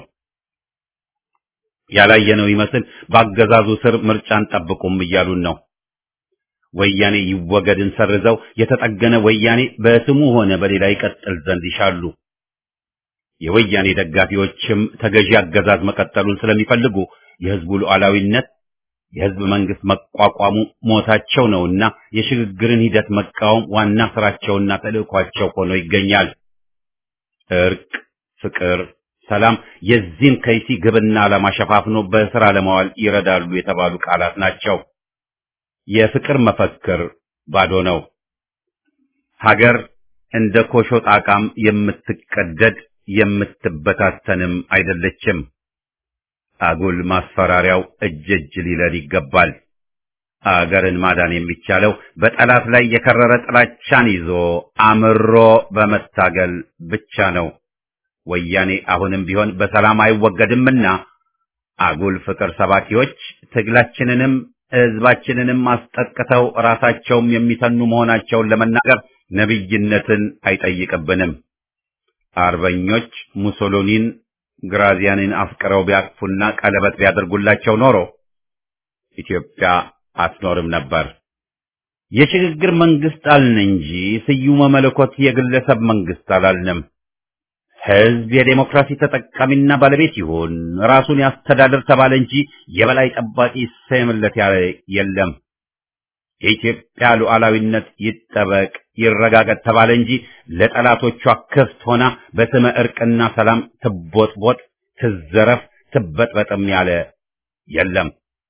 ያላየነው ይመስል በአገዛዙ ስር ምርጫን ጠብቁም እያሉን ነው። ወያኔ ይወገድን ሰርዘው የተጠገነ ወያኔ በስሙ ሆነ በሌላ ይቀጥል ዘንድ ይሻሉ። የወያኔ ደጋፊዎችም ተገዢ አገዛዝ መቀጠሉን ስለሚፈልጉ የህዝቡ ሉዓላዊነት፣ የህዝብ መንግስት መቋቋሙ ሞታቸው ነውና የሽግግርን ሂደት መቃወም ዋና ስራቸውና ተልእኳቸው ሆኖ ይገኛል። እርቅ፣ ፍቅር፣ ሰላም የዚህን ከይሲ ግብና ዓላማ ሸፋፍኖ በስራ ለማዋል ይረዳሉ የተባሉ ቃላት ናቸው። የፍቅር መፈክር ባዶ ነው። ሀገር እንደ ኮሾ ጣቃም የምትቀደድ የምትበታተንም አይደለችም። አጉል ማስፈራሪያው እጅ ሊለል ይገባል። አገርን ማዳን የሚቻለው በጠላት ላይ የከረረ ጥላቻን ይዞ አምሮ በመታገል ብቻ ነው። ወያኔ አሁንም ቢሆን በሰላም አይወገድምና አጉል ፍቅር ሰባኪዎች ትግላችንንም ህዝባችንንም አስጠቅተው ራሳቸውም የሚተኑ መሆናቸውን ለመናገር ነብይነትን አይጠይቅብንም። አርበኞች ሙሶሎኒን ግራዚያንን አፍቅረው ቢያቅፉና ቀለበት ቢያደርጉላቸው ኖሮ ኢትዮጵያ አትኖርም ነበር። የሽግግር መንግስት አልን እንጂ ስዩመ መለኮት የግለሰብ መንግስት አላልንም። ህዝብ የዴሞክራሲ ተጠቃሚና ባለቤት ይሁን፣ ራሱን ያስተዳድር ተባለ እንጂ የበላይ ጠባቂ ይሰየምለት ያለ የለም። የኢትዮጵያ ሉዓላዊነት ይጠበቅ ይረጋገጥ ተባለ እንጂ ለጠላቶቿ ክፍት ሆና በስመ እርቅና ሰላም ትቦጥቦጥ፣ ትዘረፍ፣ ትበጥበጥም ያለ የለም።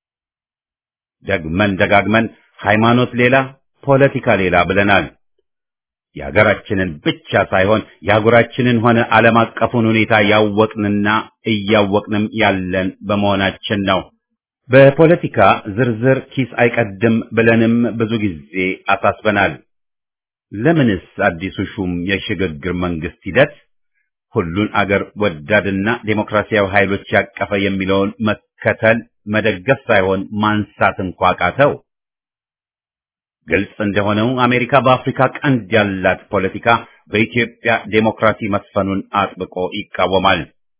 ደግመን ደጋግመን ሃይማኖት ሌላ ፖለቲካ ሌላ ብለናል። የሀገራችንን ብቻ ሳይሆን የአህጉራችንን ሆነ ዓለም አቀፉን ሁኔታ ያወቅንና እያወቅንም ያለን በመሆናችን ነው። በፖለቲካ ዝርዝር ኪስ አይቀድም ብለንም ብዙ ጊዜ አሳስበናል። ለምንስ አዲሱ ሹም የሽግግር መንግስት ሂደት ሁሉን አገር ወዳድና ዴሞክራሲያዊ ኃይሎች ያቀፈ የሚለውን መከተል መደገፍ ሳይሆን ማንሳት እንኳ ቃተው? ግልጽ እንደሆነው አሜሪካ በአፍሪካ ቀንድ ያላት ፖለቲካ በኢትዮጵያ ዴሞክራሲ መስፈኑን አጥብቆ ይቃወማል።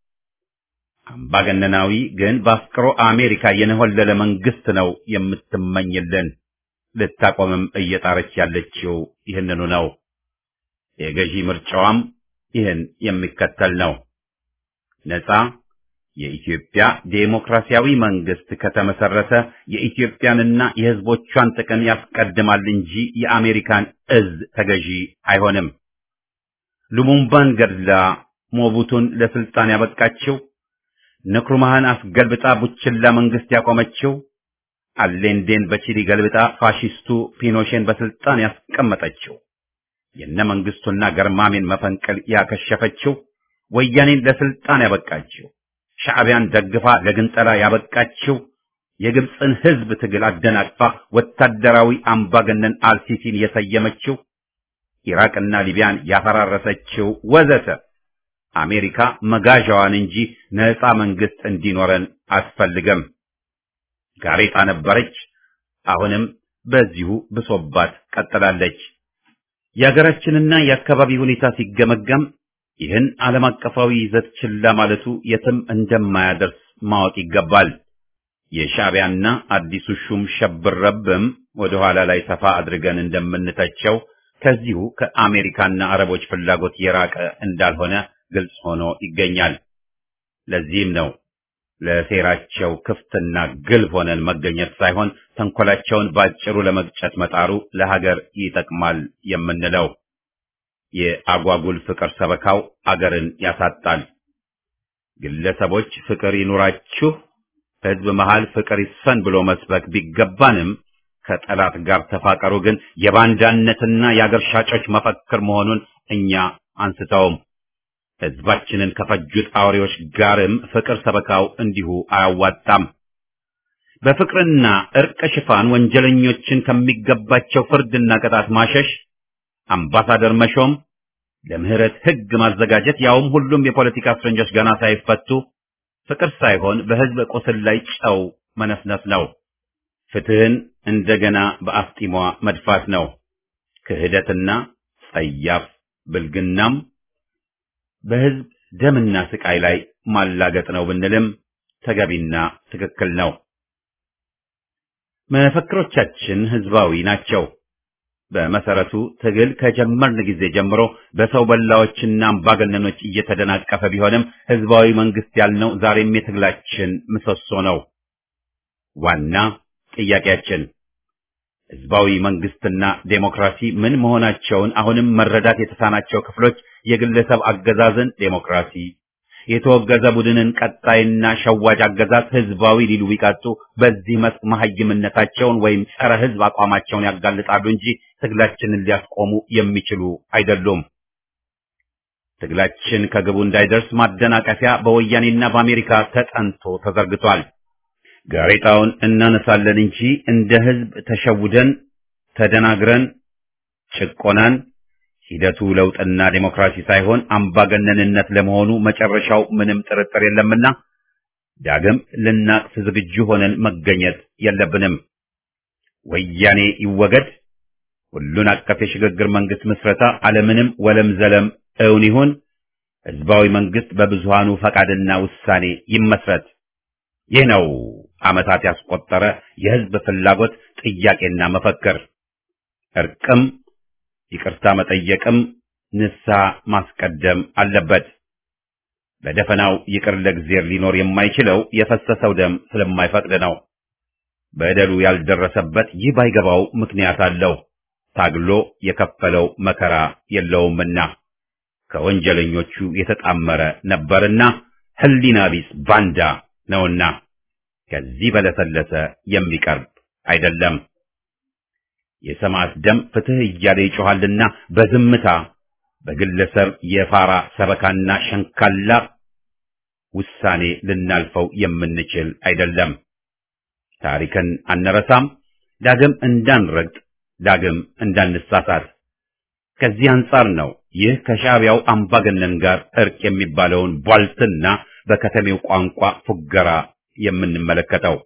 አምባገነናዊ ግን በአፍቅሮ አሜሪካ የነሆለለ መንግስት ነው የምትመኝልን። ልታቆምም እየጣረች ያለችው ይህንኑ ነው። የገዢ ምርጫዋም ይህን የሚከተል ነው። ነፃ የኢትዮጵያ ዴሞክራሲያዊ መንግስት ከተመሰረተ የኢትዮጵያንና የህዝቦቿን ጥቅም ያስቀድማል እንጂ የአሜሪካን እዝ ተገዢ አይሆንም። ሉሙምባን ገድላ ሞቡቱን ለስልጣን ያበቃችው፣ ንክሩማህን አስገልብጣ ቡችላ መንግስት ያቆመችው፣ አሌንዴን በቺሊ ገልብጣ ፋሺስቱ ፒኖሼን በስልጣን ያስቀመጠችው፣ የነ መንግስቱና ገርማሜን መፈንቅል ያከሸፈችው፣ ወያኔን ለስልጣን ያበቃችው፣ ሻዕቢያን ደግፋ ለግንጠላ ያበቃችው፣ የግብፅን ህዝብ ትግል አደናቅፋ ወታደራዊ አምባገነን አልሲሲን የሰየመችው፣ ኢራቅና ሊቢያን ያፈራረሰችው ወዘተ አሜሪካ መጋዣዋን እንጂ ነፃ መንግስት እንዲኖረን አትፈልግም። ጋሬጣ ነበረች፣ አሁንም በዚሁ ብሶባት ቀጥላለች። የሀገራችንና የአካባቢ ሁኔታ ሲገመገም ይህን ዓለም አቀፋዊ ይዘት ችላ ማለቱ የትም እንደማያደርስ ማወቅ ይገባል። የሻዕቢያና አዲሱ ሹም ሸብረብም ወደ ኋላ ላይ ሰፋ አድርገን እንደምንተቸው ከዚሁ ከአሜሪካና አረቦች ፍላጎት የራቀ እንዳልሆነ ግልጽ ሆኖ ይገኛል። ለዚህም ነው ለሴራቸው ክፍትና ግልብ ሆነን መገኘት ሳይሆን ተንኮላቸውን ባጭሩ ለመግጨት መጣሩ ለሀገር ይጠቅማል የምንለው። የአጓጉል ፍቅር ሰበካው አገርን ያሳጣል። ግለሰቦች ፍቅር ይኑራችሁ፣ ህዝብ መሃል ፍቅር ይስፈን ብሎ መስበክ ቢገባንም ከጠላት ጋር ተፋቀሩ ግን የባንዳነትና የአገር ሻጮች መፈክር መሆኑን እኛ አንስተውም። ህዝባችንን ከፈጁት አውሬዎች ጋርም ፍቅር ሰበካው እንዲሁ አያዋጣም። በፍቅርና እርቅ ሽፋን ወንጀለኞችን ከሚገባቸው ፍርድና ቅጣት ማሸሽ፣ አምባሳደር መሾም፣ ለምህረት ህግ ማዘጋጀት፣ ያውም ሁሉም የፖለቲካ እስረኞች ገና ሳይፈቱ ፍቅር ሳይሆን በህዝብ ቁስል ላይ ጨው መነስነስ ነው። ፍትህን እንደገና በአፍጢሟ መድፋት ነው። ክህደትና ጸያፍ ብልግናም በህዝብ ደምና ስቃይ ላይ ማላገጥ ነው ብንልም ተገቢና ትክክል ነው። መፈክሮቻችን ህዝባዊ ናቸው። በመሰረቱ ትግል ከጀመርን ጊዜ ጀምሮ በሰው በላዎችና አምባገነኖች እየተደናቀፈ ቢሆንም ህዝባዊ መንግስት ያልነው ዛሬም የትግላችን ምሰሶ ነው። ዋና ጥያቄያችን ህዝባዊ መንግስትና ዴሞክራሲ ምን መሆናቸውን አሁንም መረዳት የተሳናቸው ክፍሎች የግለሰብ አገዛዝን ዴሞክራሲ፣ የተወገዘ ቡድንን ቀጣይና ሸዋጅ አገዛዝ ህዝባዊ ሊሉ ቢቃጡ በዚህ መስክ መሐይምነታቸውን ወይም ጸረ ህዝብ አቋማቸውን ያጋልጣሉ እንጂ ትግላችንን ሊያስቆሙ የሚችሉ አይደሉም። ትግላችን ከግቡ እንዳይደርስ ማደናቀፊያ በወያኔና በአሜሪካ ተጠንቶ ተዘርግቷል። ጋሬጣውን እናነሳለን እንጂ እንደ ህዝብ ተሸውደን ተደናግረን ጭቆናን ሂደቱ ለውጥና ዴሞክራሲ ሳይሆን አምባገነንነት ለመሆኑ መጨረሻው ምንም ጥርጥር የለምና ዳግም ልናቅፍ ዝግጁ ሆነን መገኘት የለብንም። ወያኔ ይወገድ፣ ሁሉን አቀፍ የሽግግር መንግስት ምስረታ አለምንም ወለም ዘለም እውን ይሁን፣ ህዝባዊ መንግስት በብዙሃኑ ፈቃድና ውሳኔ ይመስረት። ይህ ነው ዓመታት ያስቆጠረ የህዝብ ፍላጎት ጥያቄና መፈክር። እርቅም ይቅርታ መጠየቅም ንስሐ ማስቀደም አለበት። በደፈናው ይቅር ለእግዚአብሔር ሊኖር የማይችለው የፈሰሰው ደም ስለማይፈቅድ ነው። በደሉ ያልደረሰበት ይህ ባይገባው ምክንያት አለው። ታግሎ የከፈለው መከራ የለውምና ከወንጀለኞቹ የተጣመረ ነበርና ሕሊና ቢስ ባንዳ ነውና ከዚህ በለሰለሰ የሚቀርብ አይደለም። የሰማዕት ደም ፍትህ እያለ ይጮሃልና በዝምታ በግለሰብ የፋራ ሰበካና ሸንካላ ውሳኔ ልናልፈው የምንችል አይደለም። ታሪክን አንረሳም፣ ዳግም እንዳንረግጥ፣ ዳግም እንዳንሳሳት። ከዚህ አንጻር ነው ይህ ከሻዕቢያው አምባገነን ጋር እርቅ የሚባለውን ቧልትና በከተሜው ቋንቋ ፉገራ የምንመለከተው።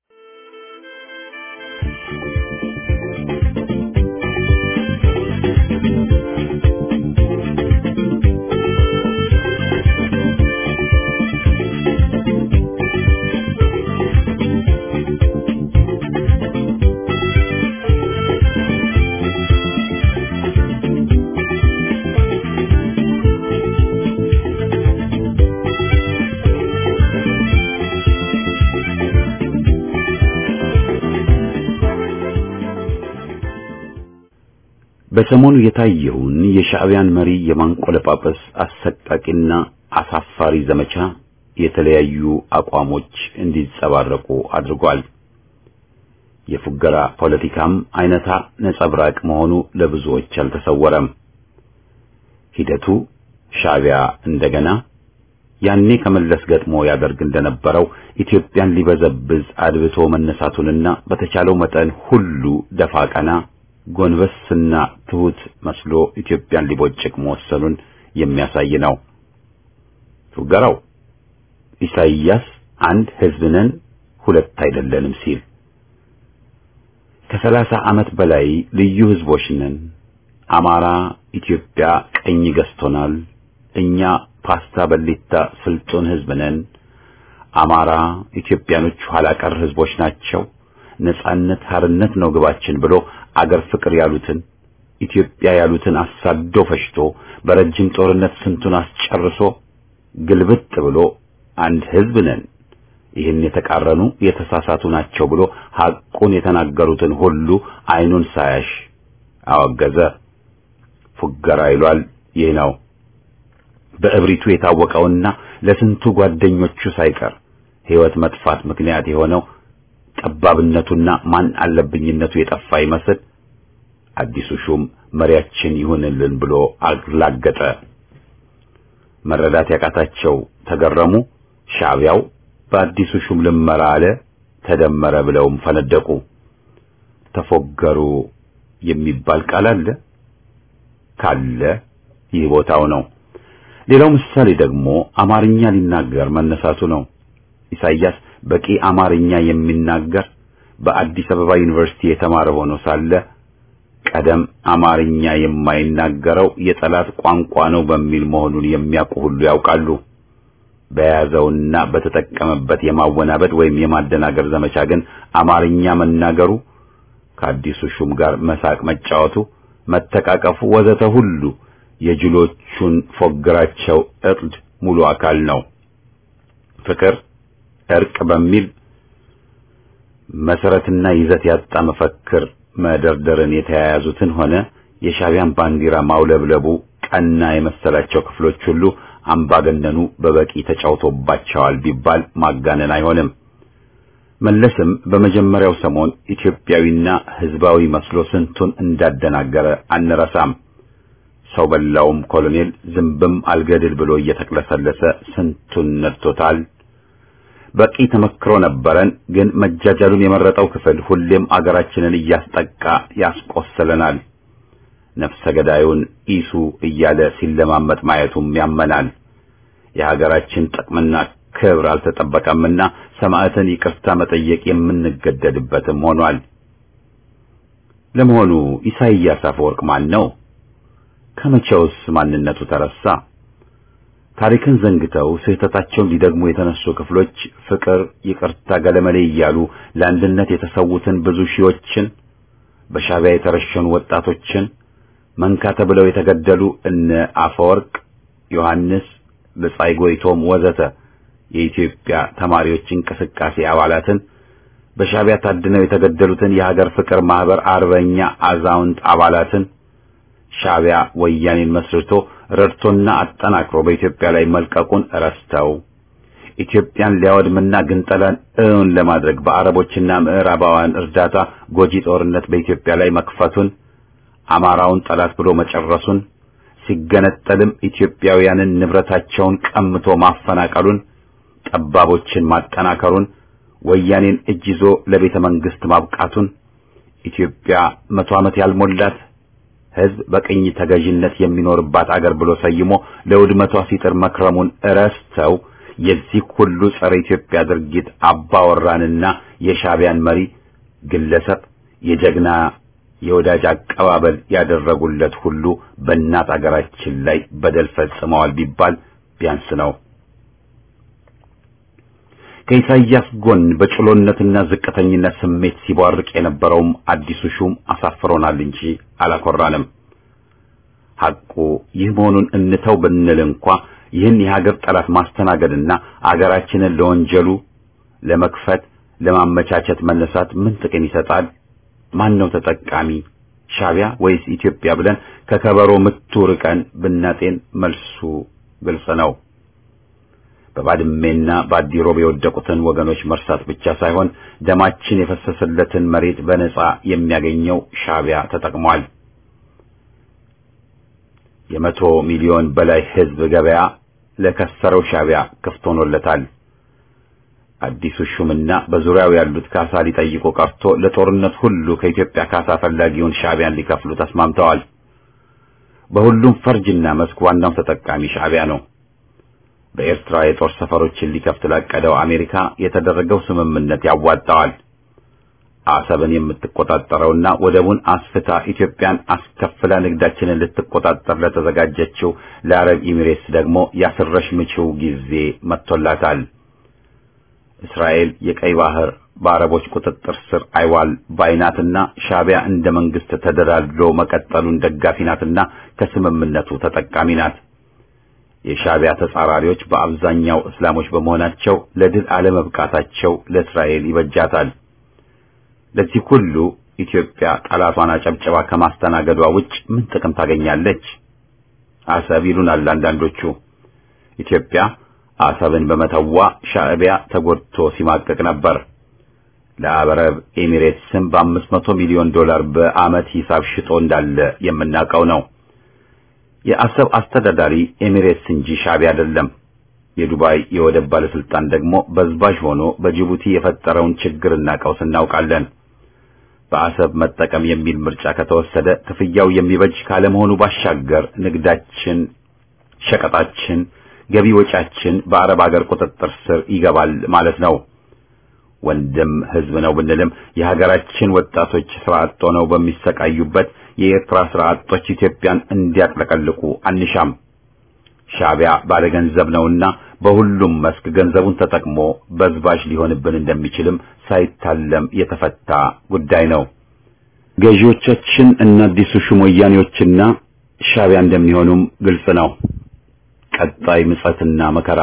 በሰሞኑ የታየውን የሻዕቢያን መሪ የማንቆለጳጰስ አሰቃቂና አሳፋሪ ዘመቻ የተለያዩ አቋሞች እንዲጸባረቁ አድርጓል። የፉገራ ፖለቲካም አይነታ ነጸብራቅ መሆኑ ለብዙዎች አልተሰወረም። ሂደቱ ሻዕቢያ እንደገና ያኔ ከመለስ ገጥሞ ያደርግ እንደነበረው ኢትዮጵያን ሊበዘብዝ አድብቶ መነሳቱንና በተቻለው መጠን ሁሉ ደፋ ቀና ጎንበስና ትሁት መስሎ ኢትዮጵያን ሊቦጭቅ መወሰኑን የሚያሳይ ነው። ፉገራው ኢሳይያስ አንድ ሕዝብ ነን ሁለት አይደለንም ሲል ከ30 ዓመት በላይ ልዩ ሕዝቦች ነን፣ አማራ ኢትዮጵያ ቀኝ ገዝቶናል፣ እኛ ፓስታ በሊታ ስልጡን ሕዝብ ነን፣ አማራ ኢትዮጵያኖች ኋላ ቀር ሕዝቦች ናቸው፣ ነጻነት ሀርነት ነው ግባችን ብሎ አገር ፍቅር ያሉትን ኢትዮጵያ ያሉትን አሳዶ ፈሽቶ በረጅም ጦርነት ስንቱን አስጨርሶ ግልብጥ ብሎ አንድ ሕዝብ ነን፣ ይህን የተቃረኑ የተሳሳቱ ናቸው ብሎ ሐቁን የተናገሩትን ሁሉ አይኑን ሳያሽ አወገዘ። ፉገራ ይሏል ይህ ነው። በእብሪቱ የታወቀውና ለስንቱ ጓደኞቹ ሳይቀር ሕይወት መጥፋት ምክንያት የሆነው ጠባብነቱና ማን አለብኝነቱ የጠፋ ይመስል አዲሱ ሹም መሪያችን ይሁንልን ብሎ አላገጠ። መረዳት ያቃታቸው ተገረሙ። ሻዕቢያው በአዲሱ ሹም ልመራ አለ፣ ተደመረ ብለውም ፈነደቁ። ተፎገሩ የሚባል ቃል አለ ካለ ይህ ቦታው ነው። ሌላው ምሳሌ ደግሞ አማርኛ ሊናገር መነሳቱ ነው። ኢሳይያስ በቂ አማርኛ የሚናገር በአዲስ አበባ ዩኒቨርሲቲ የተማረ ሆኖ ሳለ ቀደም አማርኛ የማይናገረው የጠላት ቋንቋ ነው በሚል መሆኑን የሚያውቁ ሁሉ ያውቃሉ። በያዘውና በተጠቀመበት የማወናበድ ወይም የማደናገር ዘመቻ ግን አማርኛ መናገሩ፣ ከአዲሱ ሹም ጋር መሳቅ መጫወቱ፣ መተቃቀፉ ወዘተ ሁሉ የጅሎቹን ፎግራቸው እቅድ ሙሉ አካል ነው። ፍቅር እርቅ በሚል መሰረትና ይዘት ያጣ መፈክር መደርደርን የተያያዙትን ሆነ የሻዕቢያን ባንዲራ ማውለብለቡ ቀና የመሰላቸው ክፍሎች ሁሉ አምባገነኑ በበቂ ተጫውቶባቸዋል ቢባል ማጋነን አይሆንም። መለስም በመጀመሪያው ሰሞን ኢትዮጵያዊና ሕዝባዊ መስሎ ስንቱን እንዳደናገረ አንረሳም። ሰው በላውም ኮሎኔል ዝምብም አልገድል ብሎ እየተቅለሰለሰ ስንቱን ነድቶታል። በቂ ተመክሮ ነበረን። ግን መጃጃሉን የመረጠው ክፍል ሁሌም አገራችንን እያስጠቃ ያስቆሰለናል። ነፍሰ ገዳዩን ኢሱ እያለ ሲለማመጥ ማየቱም ያመናል። የሀገራችን ጥቅምና ክብር አልተጠበቀምና ሰማዕትን ይቅርታ መጠየቅ የምንገደድበትም ሆኗል። ለመሆኑ ኢሳይያስ አፈወርቅ ማን ነው? ከመቼውስ ማንነቱ ተረሳ? ታሪክን ዘንግተው ስህተታቸውን ሊደግሙ የተነሱ ክፍሎች ፍቅር፣ ይቅርታ፣ ገለመሌ እያሉ ለአንድነት የተሰዉትን ብዙ ሺዎችን በሻዕቢያ የተረሸኑ ወጣቶችን መንካ ተብለው የተገደሉ እነ አፈወርቅ ዮሐንስ፣ በጻይ ጎይቶም ወዘተ የኢትዮጵያ ተማሪዎች እንቅስቃሴ አባላትን በሻዕቢያ ታድነው የተገደሉትን የሀገር ፍቅር ማህበር አርበኛ አዛውንት አባላትን ሻዕቢያ ወያኔን መስርቶ ረድቶና አጠናክሮ በኢትዮጵያ ላይ መልቀቁን ረስተው ኢትዮጵያን ሊያወድምና ግንጠላን እውን ለማድረግ በአረቦችና ምዕራባውያን እርዳታ ጎጂ ጦርነት በኢትዮጵያ ላይ መክፈቱን፣ አማራውን ጠላት ብሎ መጨረሱን፣ ሲገነጠልም ኢትዮጵያውያንን ንብረታቸውን ቀምቶ ማፈናቀሉን፣ ጠባቦችን ማጠናከሩን፣ ወያኔን እጅ ይዞ ለቤተ መንግስት ማብቃቱን፣ ኢትዮጵያ 100 ዓመት ያልሞላት ሕዝብ በቅኝ ተገዥነት የሚኖርባት አገር ብሎ ሰይሞ ለውድመቷ ሲጥር መክረሙን ረስተው የዚህ ሁሉ ጸረ ኢትዮጵያ ድርጊት አባወራንና የሻዕቢያን መሪ ግለሰብ የጀግና የወዳጅ አቀባበል ያደረጉለት ሁሉ በእናት አገራችን ላይ በደል ፈጽመዋል ቢባል ቢያንስ ነው። ከኢሳይያስ ጎን በጭሎነትና ዝቅተኝነት ስሜት ሲቧርቅ የነበረውም አዲሱ ሹም አሳፍሮናል እንጂ አላኮራንም። ሐቁ ይህ መሆኑን እንተው ብንል እንኳ ይህን የሀገር ጠላት ማስተናገድና አገራችንን ለወንጀሉ ለመክፈት ለማመቻቸት መነሳት ምን ጥቅም ይሰጣል? ማን ነው ተጠቃሚ? ሻዕቢያ ወይስ ኢትዮጵያ ብለን ከከበሮ ምቱ ርቀን ብናጤን መልሱ ግልጽ ነው። በባድሜና በአዲሮብ የወደቁትን ወገኖች መርሳት ብቻ ሳይሆን ደማችን የፈሰሰለትን መሬት በነጻ የሚያገኘው ሻዕቢያ ተጠቅሟል። የ100 ሚሊዮን በላይ ሕዝብ ገበያ ለከሰረው ሻዕቢያ ክፍት ሆኖለታል። አዲሱ ሹምና በዙሪያው ያሉት ካሳ ሊጠይቁ ቀርቶ ለጦርነት ሁሉ ከኢትዮጵያ ካሳ ፈላጊውን ሻዕቢያን ሊከፍሉ ተስማምተዋል። በሁሉም ፈርጅና መስክ ዋናው ተጠቃሚ ሻዕቢያ ነው። በኤርትራ የጦር ሰፈሮችን ሊከፍት ላቀደው አሜሪካ የተደረገው ስምምነት ያዋጣዋል። አሰብን የምትቆጣጠረውና ወደቡን አስፍታ ኢትዮጵያን አስከፍላ ንግዳችንን ልትቆጣጠር ለተዘጋጀችው ለአረብ ኤሚሬትስ ደግሞ ያስረሽ ምቹው ጊዜ መጥቶላታል። እስራኤል የቀይ ባህር በአረቦች ቁጥጥር ስር አይዋል ባይናትና ሻዕቢያ እንደ መንግስት ተደላድሎ መቀጠሉን ደጋፊ ናትና ከስምምነቱ ተጠቃሚ ናት። የሻዕቢያ ተጻራሪዎች በአብዛኛው እስላሞች በመሆናቸው ለድል አለመብቃታቸው ለእስራኤል ይበጃታል። ለዚህ ሁሉ ኢትዮጵያ ጠላቷን አጨብጨባ ከማስተናገዷ ውጭ ምን ጥቅም ታገኛለች? አሰብ ይሉናል አንዳንዶቹ። ኢትዮጵያ አሰብን በመተዋ ሻዕቢያ ተጎድቶ ሲማቀቅ ነበር። ለአረብ ኤሚሬትስም በ500 ሚሊዮን ዶላር በዓመት ሂሳብ ሽጦ እንዳለ የምናውቀው ነው። የአሰብ አስተዳዳሪ ኤሚሬትስ እንጂ ሻዕቢያ አይደለም። የዱባይ የወደብ ባለስልጣን ደግሞ በዝባዥ ሆኖ በጅቡቲ የፈጠረውን ችግርና ቀውስ እናውቃለን። በአሰብ መጠቀም የሚል ምርጫ ከተወሰደ ክፍያው የሚበጅ ካለመሆኑ ባሻገር ንግዳችን፣ ሸቀጣችን፣ ገቢ ወጫችን በአረብ ሀገር ቁጥጥር ስር ይገባል ማለት ነው። ወንድም ህዝብ ነው ብንልም የሀገራችን ወጣቶች ስራ አጥ ሆነው በሚሰቃዩበት የኤርትራ ስራ አጦች ኢትዮጵያን እንዲያጥለቀልቁ አንሻም። ሻዕቢያ ባለገንዘብ ነውና በሁሉም መስክ ገንዘቡን ተጠቅሞ በዝባዥ ሊሆንብን እንደሚችልም ሳይታለም የተፈታ ጉዳይ ነው። ገዢዎቻችን እና አዲሱ ሹም ወያኔዎችና ሻዕቢያ እንደሚሆኑም ግልጽ ነው። ቀጣይ ምጸትና መከራ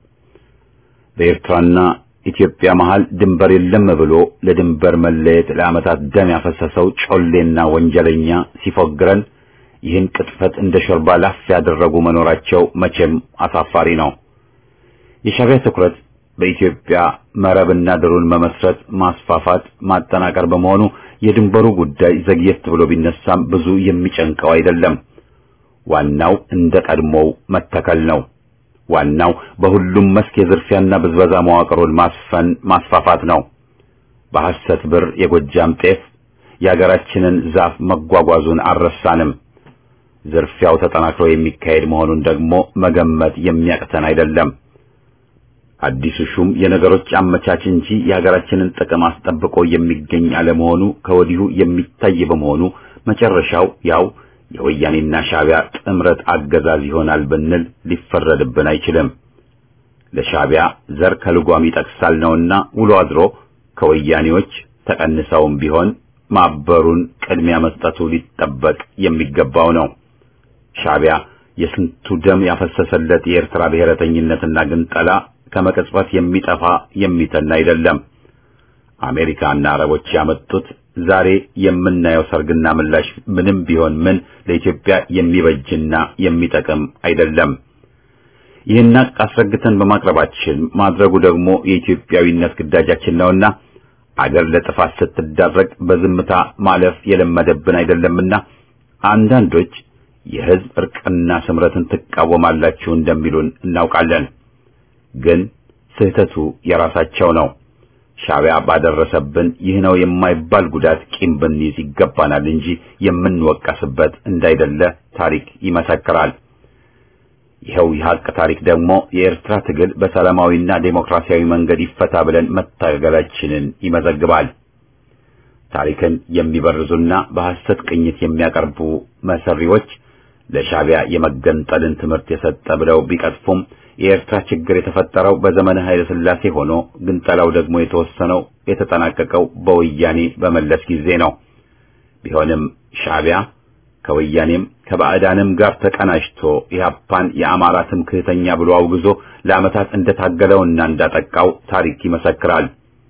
በኤርትራና ኢትዮጵያ መሃል ድንበር የለም ብሎ ለድንበር መለየት ለዓመታት ደም ያፈሰሰው ጮሌና ወንጀለኛ ሲፎግረን ይህን ቅጥፈት እንደ ሾርባ ላፍ ያደረጉ መኖራቸው መቼም አሳፋሪ ነው። የሻዕቢያ ትኩረት በኢትዮጵያ መረብና ድሩን መመስረት፣ ማስፋፋት፣ ማጠናከር በመሆኑ የድንበሩ ጉዳይ ዘግየት ብሎ ቢነሳም ብዙ የሚጨንቀው አይደለም። ዋናው እንደ ቀድሞው መተከል ነው። ዋናው በሁሉም መስክ የዝርፊያና ብዝበዛ መዋቅሩን ማስፋፋት ነው። በሐሰት ብር የጎጃም ጤፍ የሀገራችንን ዛፍ መጓጓዙን አልረሳንም። ዝርፊያው ተጠናክሮ የሚካሄድ መሆኑን ደግሞ መገመት የሚያቅተን አይደለም። አዲሱ ሹም የነገሮች አመቻች እንጂ የሀገራችንን ጥቅም አስጠብቆ የሚገኝ አለመሆኑ ከወዲሁ የሚታይ በመሆኑ መጨረሻው ያው የወያኔና ሻዕቢያ ጥምረት አገዛዝ ይሆናል ብንል ሊፈረድብን አይችልም። ለሻዕቢያ ዘር ከልጓም ይጠቅሳል ነውና ውሎ አድሮ ከወያኔዎች ተቀንሰውም ቢሆን ማበሩን ቅድሚያ መስጠቱ ሊጠበቅ የሚገባው ነው። ሻዕቢያ የስንቱ ደም ያፈሰሰለት የኤርትራ ብሔረተኝነትና ግንጠላ ከመቀጽበት የሚጠፋ የሚተና አይደለም። አሜሪካና አረቦች ያመጡት ዛሬ የምናየው ሰርግና ምላሽ ምንም ቢሆን ምን ለኢትዮጵያ የሚበጅና የሚጠቅም አይደለም። ይህን አስረግተን በማቅረባችን ማድረጉ ደግሞ የኢትዮጵያዊነት ግዳጃችን ነውና አገር ለጥፋት ስትዳረግ በዝምታ ማለፍ የለመደብን አይደለምና አንዳንዶች የሕዝብ እርቅና ስምረትን ትቃወማላችሁ እንደሚሉን እናውቃለን። ግን ስህተቱ የራሳቸው ነው። ሻዕቢያ ባደረሰብን ይህ ነው የማይባል ጉዳት ቂም ብንይዝ ይገባናል እንጂ የምንወቀስበት እንዳይደለ ታሪክ ይመሰክራል። ይኸው የሐቅ ታሪክ ደግሞ የኤርትራ ትግል በሰላማዊና ዴሞክራሲያዊ መንገድ ይፈታ ብለን መታገላችንን ይመዘግባል። ታሪክን የሚበርዙና በሐሰት ቅኝት የሚያቀርቡ መሰሪዎች ለሻዕቢያ የመገንጠልን ትምህርት የሰጠ ብለው ቢቀጥፉም የኤርትራ ችግር የተፈጠረው በዘመነ ኃይለ ሥላሴ ሆኖ ግንጠላው ደግሞ የተጠናቀቀው በወያኔ በመለስ ጊዜ ነው። ቢሆንም ሻዕቢያ ከወያኔም ከባዕዳንም ጋር ተቀናጅቶ ኢህአፓን የአማራ ትምክህተኛ ብሎ አውግዞ ለዓመታት እንደታገለውና እንዳጠቃው ታሪክ ይመሰክራል።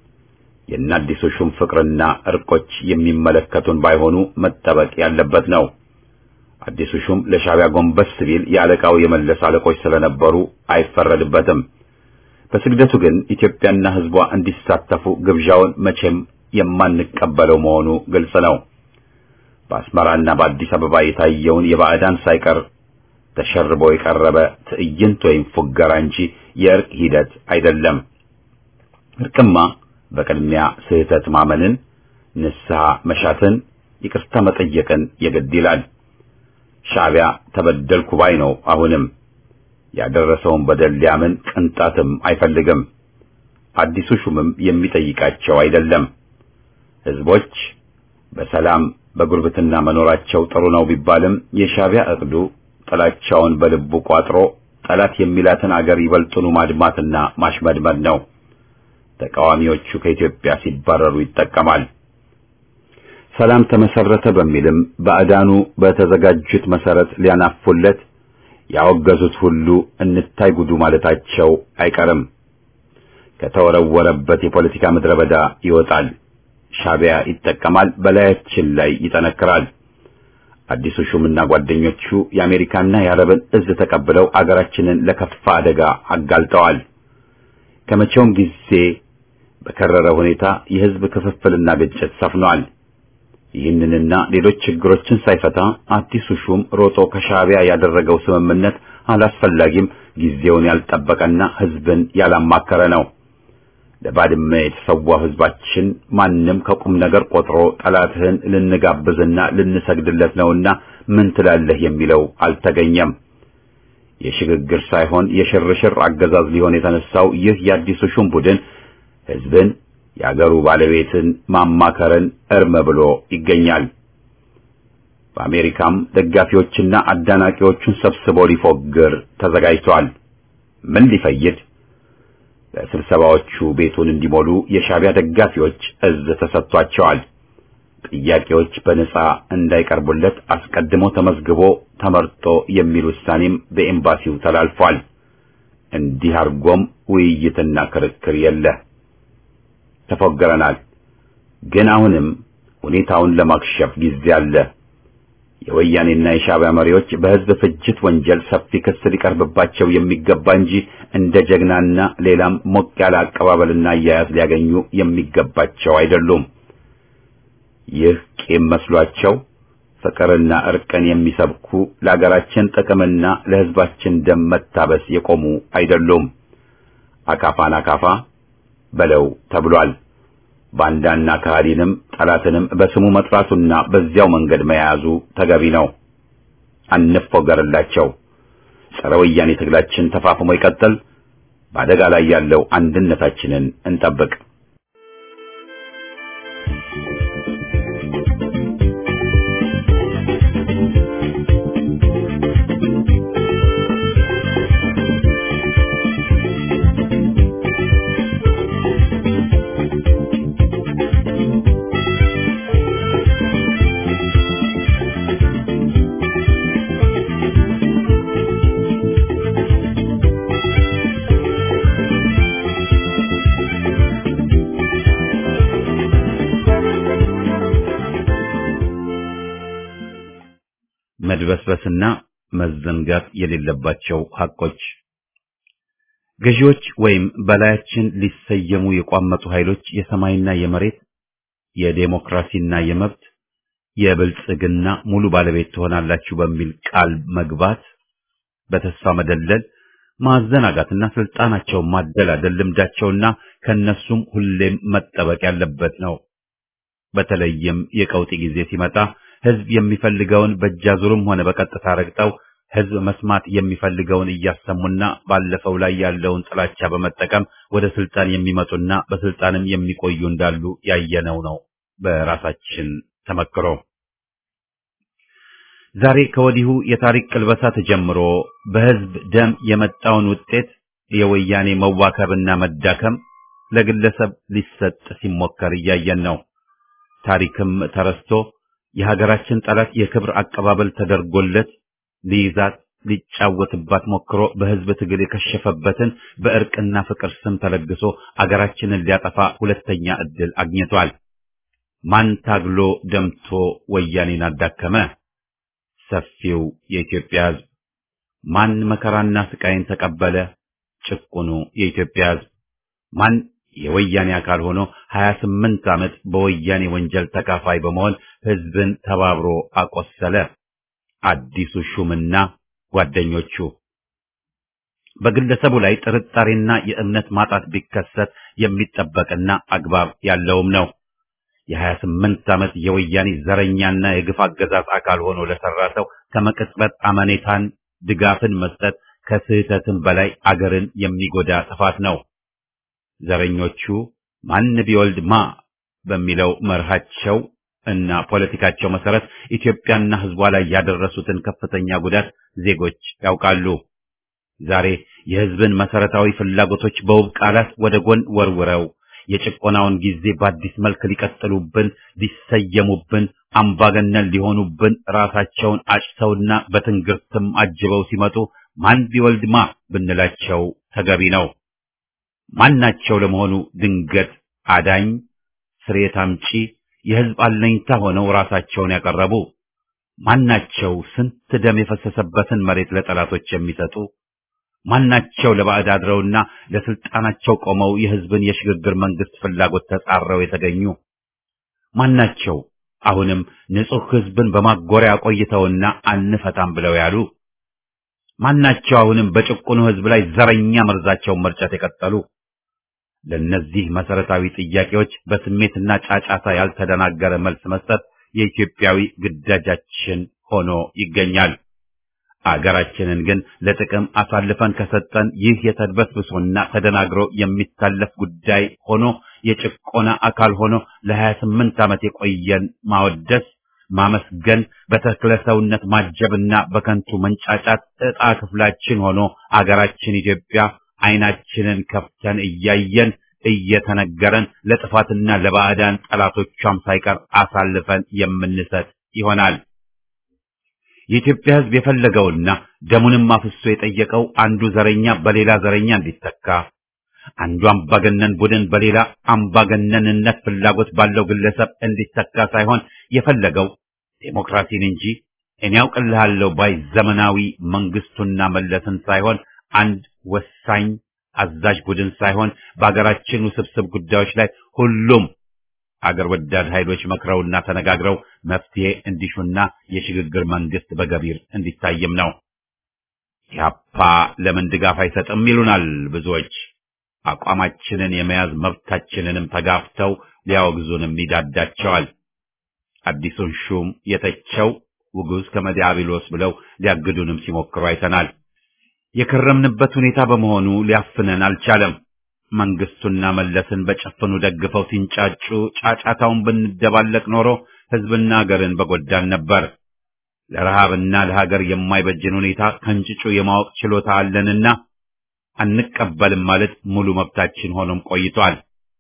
የአዲሱ ሹም ፍቅርና እርቆች የሚመለከቱን ባይሆኑ መጠበቅ ያለበት ነው። አዲሱ ሹም ለሻዕቢያ ጎንበስ ሲል የአለቃው የመለስ አለቆች ስለነበሩ አይፈረድበትም። በስግደቱ ግን ኢትዮጵያና ሕዝቧ እንዲሳተፉ ግብዣውን መቼም የማንቀበለው መሆኑ ግልጽ ነው። በአስመራና በአዲስ አበባ የታየውን የባዕዳን ሳይቀር ተሸርቦ የቀረበ ትዕይንት ወይም ፉገራ እንጂ የእርቅ ሂደት አይደለም። እርቅማ በቅድሚያ ስህተት ማመንን፣ ንስሐ መሻትን፣ ይቅርታ መጠየቅን የግድ ይላል። ሻዕቢያ ተበደልኩ ባይ ነው። አሁንም ያደረሰውን በደል ሊያምን ቅንጣትም አይፈልግም። አዲሱ ሹምም የሚጠይቃቸው አይደለም። ሕዝቦች በሰላም በጉርብትና መኖራቸው ጥሩ ነው ቢባልም የሻዕቢያ እቅዱ ጥላቻውን በልቡ ቋጥሮ ጠላት የሚላትን አገር ይበልጡኑ ማድማትና ማሽመድመድ ነው። ተቃዋሚዎቹ ከኢትዮጵያ ሲባረሩ ይጠቀማል። ሰላም ተመሰረተ በሚልም ባዕዳኑ በተዘጋጁት መሰረት ሊያናፉለት ያወገዙት ሁሉ እንታይ ጉዱ ማለታቸው አይቀርም። ከተወረወረበት የፖለቲካ ምድረ በዳ ይወጣል። ሻዕቢያ ይጠቀማል፣ በላያችን ላይ ይጠነክራል። አዲሱ ሹምና ጓደኞቹ የአሜሪካና የአረብን እዝ ተቀብለው አገራችንን ለከፋ አደጋ አጋልጠዋል። ከመቼውም ጊዜ በከረረ ሁኔታ የሕዝብ ክፍፍልና ግጭት ሰፍኗል። ይህንንና ሌሎች ችግሮችን ሳይፈታ አዲሱ ሹም ሮጦ ከሻዕቢያ ያደረገው ስምምነት አላስፈላጊም፣ ጊዜውን ያልጠበቀና ሕዝብን ያላማከረ ነው። ለባድመ የተሰዋው ሕዝባችን ማንም ከቁም ነገር ቆጥሮ ጠላትህን ልንጋብዝና ልንሰግድለት ነውና ምን ትላለህ የሚለው አልተገኘም። የሽግግር ሳይሆን የሽርሽር አገዛዝ ሊሆን የተነሳው ይህ የአዲሱ ሹም ቡድን ሕዝብን የአገሩ ባለቤትን ማማከርን እርም ብሎ ይገኛል። በአሜሪካም ደጋፊዎችና አዳናቂዎቹን ሰብስቦ ሊፎግር ተዘጋጅቷል። ምን ሊፈይድ? በስብሰባዎቹ ቤቱን እንዲሞሉ የሻዕቢያ ደጋፊዎች እዝ ተሰጥቷቸዋል። ጥያቄዎች በነጻ እንዳይቀርቡለት አስቀድሞ ተመዝግቦ ተመርጦ የሚል ውሳኔም በኤምባሲው ተላልፏል። እንዲህ አርጎም ውይይትና ክርክር የለ። ተፎገረናል። ግን አሁንም ሁኔታውን ለማክሸፍ ጊዜ አለ። የወያኔና የሻዕቢያ መሪዎች በሕዝብ ፍጅት ወንጀል ሰፊ ክስ ሊቀርብባቸው የሚገባ እንጂ እንደ ጀግናና ሌላም ሞቅ ያለ አቀባበልና አያያዝ ሊያገኙ የሚገባቸው አይደሉም። ይህ ቂም መስሏቸው ፍቅርና እርቅን የሚሰብኩ ለአገራችን ጥቅምና ለሕዝባችን ደም መታበስ የቆሙ አይደሉም። አካፋን አካፋ በለው ተብሏል። ባንዳና ከሃዲንም ጠላትንም በስሙ መጥራቱና በዚያው መንገድ መያዙ ተገቢ ነው። አንፎገርላቸው። ጸረ ወያኔ ትግላችን ተፋፍሞ ይቀጥል። በአደጋ ላይ ያለው አንድነታችንን እንጠብቅ። መድበስበስና መዘንጋት የሌለባቸው ሐቆች። ገዢዎች ወይም በላያችን ሊሰየሙ የቋመጡ ኃይሎች የሰማይና የመሬት የዴሞክራሲና የመብት የብልጽግና ሙሉ ባለቤት ትሆናላችሁ በሚል ቃል መግባት፣ በተስፋ መደለል፣ ማዘናጋትና ስልጣናቸውን ማደላደል ልምዳቸውና ከነሱም ሁሌም መጠበቅ ያለበት ነው። በተለይም የቀውጢ ጊዜ ሲመጣ ህዝብ የሚፈልገውን በእጃዙርም ሆነ በቀጥታ ረግጠው ህዝብ መስማት የሚፈልገውን እያሰሙና ባለፈው ላይ ያለውን ጥላቻ በመጠቀም ወደ ስልጣን የሚመጡና በስልጣንም የሚቆዩ እንዳሉ ያየነው ነው በራሳችን ተመክሮ። ዛሬ ከወዲሁ የታሪክ ቅልበሳ ተጀምሮ በህዝብ ደም የመጣውን ውጤት የወያኔ መዋከብና መዳከም ለግለሰብ ሊሰጥ ሲሞከር እያየን ነው። ታሪክም ተረስቶ የሀገራችን ጠላት የክብር አቀባበል ተደርጎለት ሊይዛት ሊጫወትባት ሞክሮ በህዝብ ትግል የከሸፈበትን በእርቅና ፍቅር ስም ተለግሶ አገራችንን ሊያጠፋ ሁለተኛ ዕድል አግኝቷል። ማን ታግሎ ደምቶ ወያኔን አዳከመ? ሰፊው የኢትዮጵያ ህዝብ። ማን መከራና ስቃይን ተቀበለ? ጭቁኑ የኢትዮጵያ ህዝብ። ማን የወያኔ አካል ሆኖ 28 ዓመት በወያኔ ወንጀል ተካፋይ በመሆን ህዝብን ተባብሮ አቆሰለ? አዲሱ ሹምና ጓደኞቹ። በግለሰቡ ላይ ጥርጣሬና የእምነት ማጣት ቢከሰት የሚጠበቅና አግባብ ያለውም ነው። የ28 ዓመት የወያኔ ዘረኛና የግፍ አገዛዝ አካል ሆኖ ለሰራ ሰው ከመቅጽበት አመኔታን ድጋፍን መስጠት ከስህተትም በላይ አገርን የሚጎዳ ጥፋት ነው። ዘረኞቹ ማን ቢወልድ ማ በሚለው መርሃቸው እና ፖለቲካቸው መሰረት ኢትዮጵያና ህዝቧ ላይ ያደረሱትን ከፍተኛ ጉዳት ዜጎች ያውቃሉ። ዛሬ የህዝብን መሰረታዊ ፍላጎቶች በውብ ቃላት ወደ ጎን ወርውረው የጭቆናውን ጊዜ በአዲስ መልክ ሊቀጥሉብን፣ ሊሰየሙብን፣ አምባገነን ሊሆኑብን ራሳቸውን አጭተውና በትንግርትም አጅበው ሲመጡ ማን ቢወልድ ማ ብንላቸው ተገቢ ነው። ማናቸው ለመሆኑ ድንገት አዳኝ፣ ስርየት አምጪ፣ የህዝብ አለኝታ ሆነው ራሳቸውን ያቀረቡ? ማናቸው ስንት ደም የፈሰሰበትን መሬት ለጠላቶች የሚሰጡ? ማናቸው ለባዕድ አድረውና ለስልጣናቸው ቆመው የህዝብን የሽግግር መንግስት ፍላጎት ተጻረው የተገኙ? ማናቸው አሁንም ንጹህ ህዝብን በማጎሪያ ቆይተውና አንፈታም ብለው ያሉ? ማናቸው አሁንም በጭቁኑ ህዝብ ላይ ዘረኛ መርዛቸውን መርጨት የቀጠሉ? ለነዚህ መሰረታዊ ጥያቄዎች በስሜትና ጫጫታ ያልተደናገረ መልስ መስጠት የኢትዮጵያዊ ግዳጃችን ሆኖ ይገኛል። አገራችንን ግን ለጥቅም አሳልፈን ከሰጠን ይህ የተድበስብሶና ተደናግሮ የሚታለፍ ጉዳይ ሆኖ የጭቆና አካል ሆኖ ለ28 ዓመት የቆየን ማወደስ፣ ማመስገን፣ በተክለ ሰውነት ማጀብና በከንቱ መንጫጫት ዕጣ ክፍላችን ሆኖ አገራችን ኢትዮጵያ ዓይናችንን ከፍተን እያየን እየተነገረን ለጥፋትና ለባዕዳን ጠላቶቿም ሳይቀር አሳልፈን የምንሰጥ ይሆናል። የኢትዮጵያ ህዝብ የፈለገውና ደሙንም አፍሶ የጠየቀው አንዱ ዘረኛ በሌላ ዘረኛ እንዲተካ፣ አንዱ አምባገነን ቡድን በሌላ አምባገነንነት ፍላጎት ባለው ግለሰብ እንዲተካ ሳይሆን የፈለገው ዴሞክራሲን እንጂ እኔ ያውቅልሃለሁ ባይ ዘመናዊ መንግስቱና መለስን ሳይሆን አንድ ወሳኝ አዛዥ ቡድን ሳይሆን በአገራችን ውስብስብ ጉዳዮች ላይ ሁሉም አገር ወዳድ ኃይሎች መክረውና ተነጋግረው መፍትሄ እንዲሹና የሽግግር መንግስት በገቢር እንዲታይም ነው። ኢህአፓ ለምን ድጋፍ አይሰጥም ይሉናል ብዙዎች። አቋማችንን የመያዝ መብታችንንም ተጋፍተው ሊያወግዙንም ይዳዳቸዋል። አዲሱን ሹም የተቸው ውጉዝ ከመዲያብሎስ ብለው ሊያግዱንም ሲሞክሩ አይተናል። የከረምንበት ሁኔታ በመሆኑ ሊያፍነን አልቻለም። መንግስቱና መለስን በጨፍኑ ደግፈው ሲንጫጩ ጫጫታውን ብንደባለቅ ኖሮ ህዝብና ሀገርን በጎዳን ነበር። ለረሃብና ለሀገር የማይበጅን ሁኔታ ከንጭጩ የማወቅ ችሎታ አለንና አንቀበልም ማለት ሙሉ መብታችን ሆኖም ቆይቷል።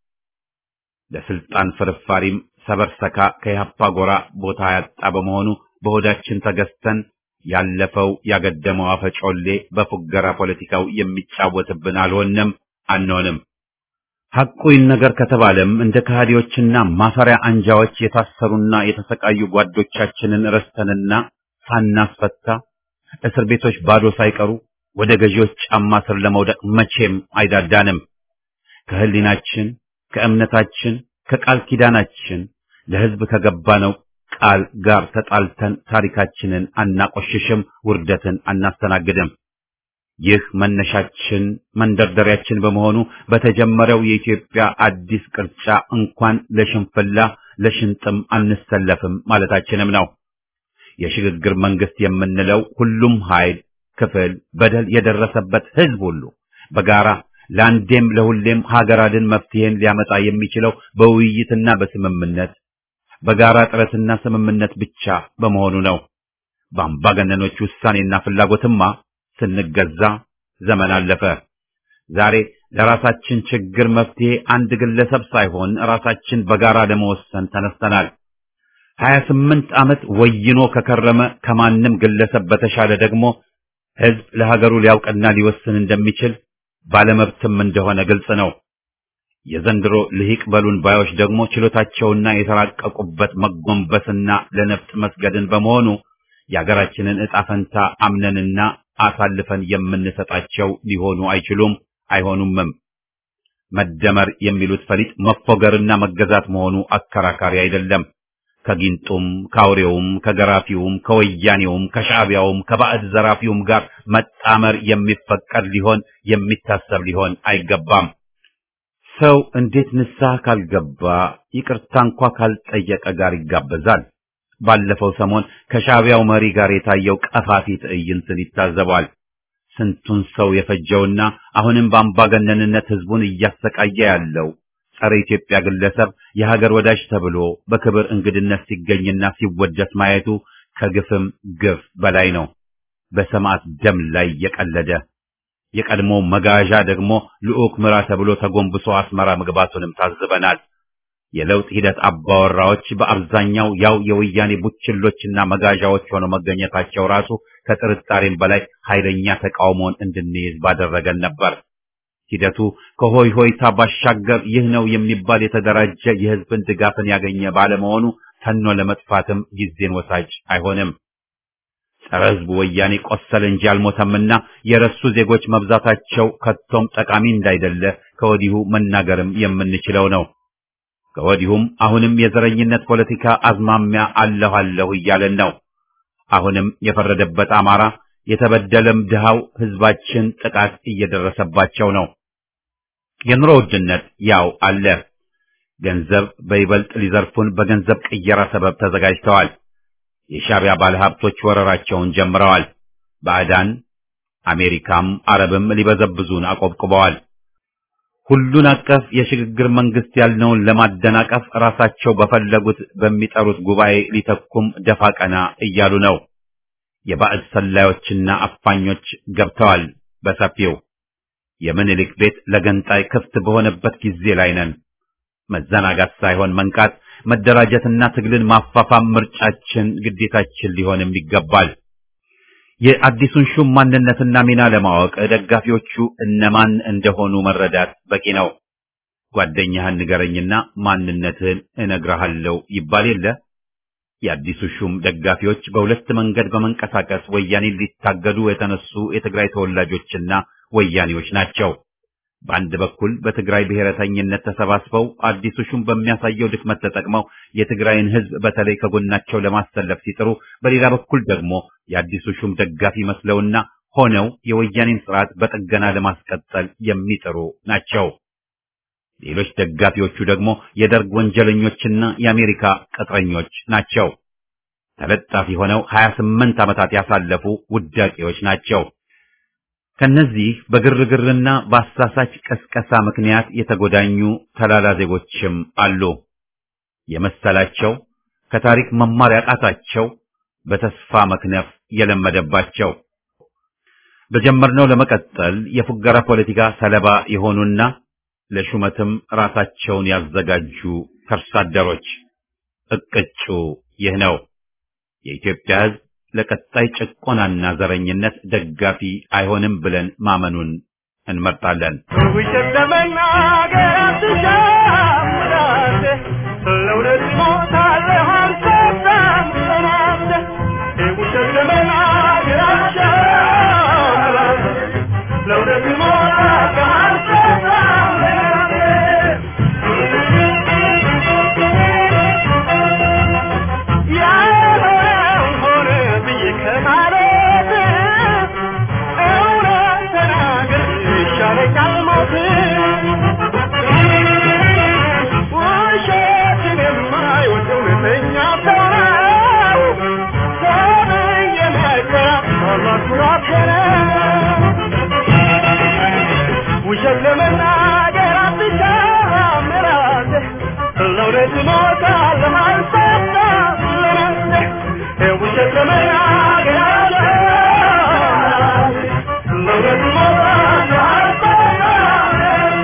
ለስልጣን ፍርፋሪም ሰበርሰካ ከኢህአፓ ጎራ ቦታ ያጣ በመሆኑ በሆዳችን ተገዝተን ያለፈው ያገደመው አፈጮሌ በፉገራ ፖለቲካው የሚጫወትብን አልሆንም አንሆንም። ሐቁን ነገር ከተባለም እንደ ከሃዲዎችና ማፈሪያ አንጃዎች የታሰሩና የተሰቃዩ ጓዶቻችንን ረስተንና ሳናስፈታ እስር ቤቶች ባዶ ሳይቀሩ ወደ ገዢዎች ጫማ ስር ለመውደቅ መቼም አይዳዳንም። ከህሊናችን፣ ከእምነታችን፣ ከቃል ኪዳናችን ለህዝብ ከገባነው ቃል ጋር ተጣልተን ታሪካችንን አናቆሽሽም፣ ውርደትን አናስተናግድም። ይህ መነሻችን መንደርደሪያችን በመሆኑ በተጀመረው የኢትዮጵያ አዲስ ቅርጫ እንኳን ለሽንፍላ ለሽንጥም አንሰለፍም ማለታችንም ነው። የሽግግር መንግስት የምንለው ሁሉም ኃይል፣ ክፍል፣ በደል የደረሰበት ህዝብ ሁሉ በጋራ ለአንዴም ለሁሌም ሀገር አድን መፍትሄን ሊያመጣ የሚችለው በውይይትና በስምምነት በጋራ ጥረትና ስምምነት ብቻ በመሆኑ ነው። በአምባገነኖች ውሳኔና ፍላጎትማ ስንገዛ ዘመን አለፈ። ዛሬ ለራሳችን ችግር መፍትሄ አንድ ግለሰብ ሳይሆን ራሳችን በጋራ ለመወሰን ተነስተናል። 28 ዓመት ወይኖ ከከረመ ከማንም ግለሰብ በተሻለ ደግሞ ህዝብ ለሀገሩ ሊያውቅና ሊወስን እንደሚችል ባለመብትም እንደሆነ ግልጽ ነው። የዘንድሮ ልሂቅ በሉን ባዮች ደግሞ ችሎታቸውና የተራቀቁበት መጎንበስና ለነፍጥ መስገድን በመሆኑ የሀገራችንን ዕጣ ፈንታ አምነንና አሳልፈን የምንሰጣቸው ሊሆኑ አይችሉም፣ አይሆኑምም። መደመር የሚሉት ፈሊጥ መፎገርና መገዛት መሆኑ አከራካሪ አይደለም። ከጊንጡም ከአውሬውም ከገራፊውም ከወያኔውም ከሻዕቢያውም ከባዕድ ዘራፊውም ጋር መጣመር የሚፈቀድ ሊሆን የሚታሰብ ሊሆን አይገባም። ሰው እንዴት ንስሐ ካልገባ ይቅርታ እንኳ ካልጠየቀ ጋር ይጋበዛል? ባለፈው ሰሞን ከሻዕቢያው መሪ ጋር የታየው ቀፋፊ ትዕይንትን ይታዘባል። ስንቱን ሰው የፈጀውና አሁንም በአምባገነንነት ህዝቡን እያሰቃየ ያለው ጸረ ኢትዮጵያ ግለሰብ የሀገር ወዳጅ ተብሎ በክብር እንግድነት ሲገኝና ሲወደስ ማየቱ ከግፍም ግፍ በላይ ነው። በሰማዕት ደም ላይ የቀለደ የቀድሞ መጋዣ ደግሞ ልዑክ ምራ ተብሎ ተጎንብሶ አስመራ መግባቱንም ታዝበናል። የለውጥ ሂደት አባወራዎች በአብዛኛው ያው የወያኔ ቡችሎችና መጋዣዎች ሆነው መገኘታቸው ራሱ ከጥርጣሬም በላይ ኃይለኛ ተቃውሞን እንድንይዝ ባደረገን ነበር። ሂደቱ ከሆይ ሆይታ ባሻገር ይህ ነው የሚባል የተደራጀ የህዝብን ድጋፍን ያገኘ ባለመሆኑ ተኖ ለመጥፋትም ጊዜን ወሳጅ አይሆንም። ጸረ ህዝቡ ወያኔ ቆሰለ እንጂ አልሞተምና የረሱ ዜጎች መብዛታቸው ከቶም ጠቃሚ እንዳይደለ ከወዲሁ መናገርም የምንችለው ነው። ከወዲሁም አሁንም የዘረኝነት ፖለቲካ አዝማሚያ አለሁ እያለን ነው። አሁንም የፈረደበት አማራ የተበደለም ድሃው ህዝባችን ጥቃት እየደረሰባቸው ነው። የኑሮ ውድነት ያው አለ። ገንዘብ በይበልጥ ሊዘርፉን በገንዘብ ቅየራ ሰበብ ተዘጋጅተዋል። የሻዕቢያ ባለሀብቶች ወረራቸውን ጀምረዋል። ባዕዳን አሜሪካም አረብም ሊበዘብዙን አቆብቁበዋል። ሁሉን አቀፍ የሽግግር መንግስት ያልነውን ለማደናቀፍ ራሳቸው በፈለጉት በሚጠሩት ጉባኤ ሊተኩም ደፋ ቀና እያሉ ነው። የባዕድ ሰላዮችና አፋኞች ገብተዋል በሰፊው። የምኒልክ ቤት ለገንጣይ ክፍት በሆነበት ጊዜ ላይ ነን። መዘናጋት ሳይሆን መንቃት፣ መደራጀትና ትግልን ማፋፋም ምርጫችን፣ ግዴታችን ሊሆንም ይገባል። የአዲሱን ሹም ማንነትና ሚና ለማወቅ ደጋፊዎቹ እነማን እንደሆኑ መረዳት በቂ ነው። ጓደኛህን ንገረኝና ማንነትህን እነግርሃለሁ ይባል የለ። የአዲሱ ሹም ደጋፊዎች በሁለት መንገድ በመንቀሳቀስ ወያኔን ሊታገዱ የተነሱ የትግራይ ተወላጆችና ወያኔዎች ናቸው። በአንድ በኩል በትግራይ ብሔረተኝነት ተሰባስበው አዲሱ ሹም በሚያሳየው ድክመት ተጠቅመው የትግራይን ህዝብ በተለይ ከጎናቸው ለማሰለፍ ሲጥሩ፣ በሌላ በኩል ደግሞ የአዲሱ ሹም ደጋፊ መስለውና ሆነው የወያኔን ስርዓት በጥገና ለማስቀጠል የሚጥሩ ናቸው። ሌሎች ደጋፊዎቹ ደግሞ የደርግ ወንጀለኞችና የአሜሪካ ቅጥረኞች ናቸው። ተለጣፊ ሆነው 28 ዓመታት ያሳለፉ ውዳቂዎች ናቸው። ከነዚህ በግርግርና በአሳሳች ቀስቀሳ ምክንያት የተጎዳኙ ተላላ ዜጎችም አሉ። የመሰላቸው ከታሪክ መማር ያቃታቸው በተስፋ መክነፍ የለመደባቸው በጀመርነው ለመቀጠል የፉገራ ፖለቲካ ሰለባ የሆኑና ለሹመትም ራሳቸውን ያዘጋጁ ከርሳደሮች እቅጩ ይህ ነው። የኢትዮጵያ ሕዝብ ለቀጣይ ጭቆናና ዘረኝነት ደጋፊ አይሆንም ብለን ማመኑን እንመርጣለን። ውሸት ለመናገር አትሻም ራሴ ለእውነት ሞታለሁ አንተም ተናግረህ ውሸት ለመናገር አትሻም ራሴ ለእውነት እሞታለሁ አልሳሳም ለራሴ ውሸት ለመናገር አልሻም ለእውነት እሞታለሁ አልሳሳም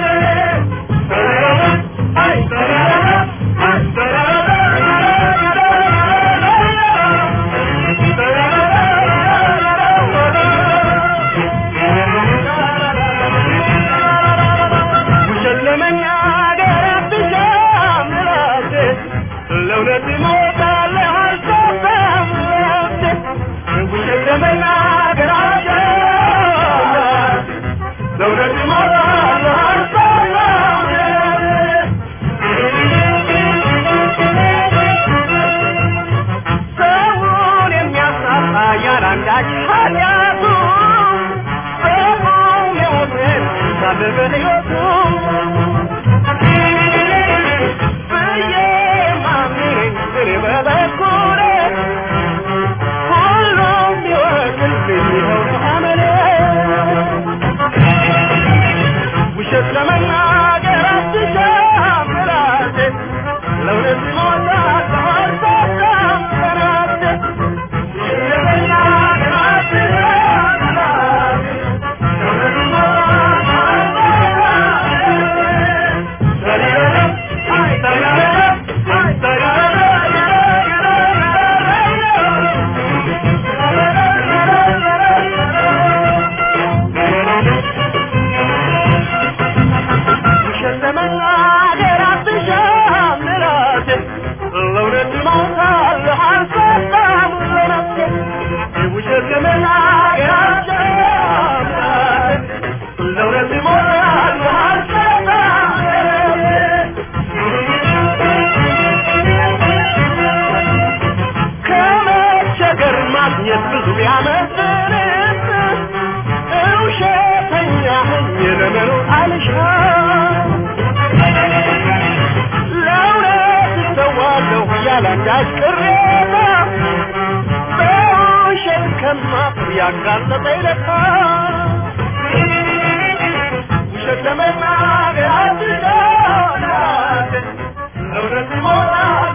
ውሸት ለመናገር አትሻም ራሴ ለእውነት እሞታለሁ አልሳሳም ለራሴ ውሸት ለመናገር አትሻም ለእውነት እሞታለሁ አልሳሳም ሰውን የሚያሳጣ ያላንዳች ኃጢአቱ ሰው የሞትን ሳለ በሕይወቱ ብዬ ማምነኝ እኔ በበኩሌ ሁሉም ቢወቅልኝ ይኸው ነው አመሌ ውሸት ለመናገር አትሻም ራሴ ለእውነት እሞታለሁ አልሳሳም ለራሴ ውሸት ለመናገር አትሻም ራሴ ለእውነት እሞታለሁ ውሸት ለመናገር አትሻም ራሴ ለእውነት እሞታለሁ አልሳሳም ለራሴ ውሸት ለመናገር አትሻም ራሴ ለእውነት እሞታለሁ አልሳሳም ከመቸገር ማግኘት ብዙ ቢያመዝንም ውሸተኛ ሆኜ ለመኖር አልሻም ለእውነት እሰዋለሁ ያላንዳች ቅሬታ በውሸት ከማፍር ያጋለጠኝ ለካ ውሸት ለመናገር አትሻም ራሴ ለእውነት እሞታለሁ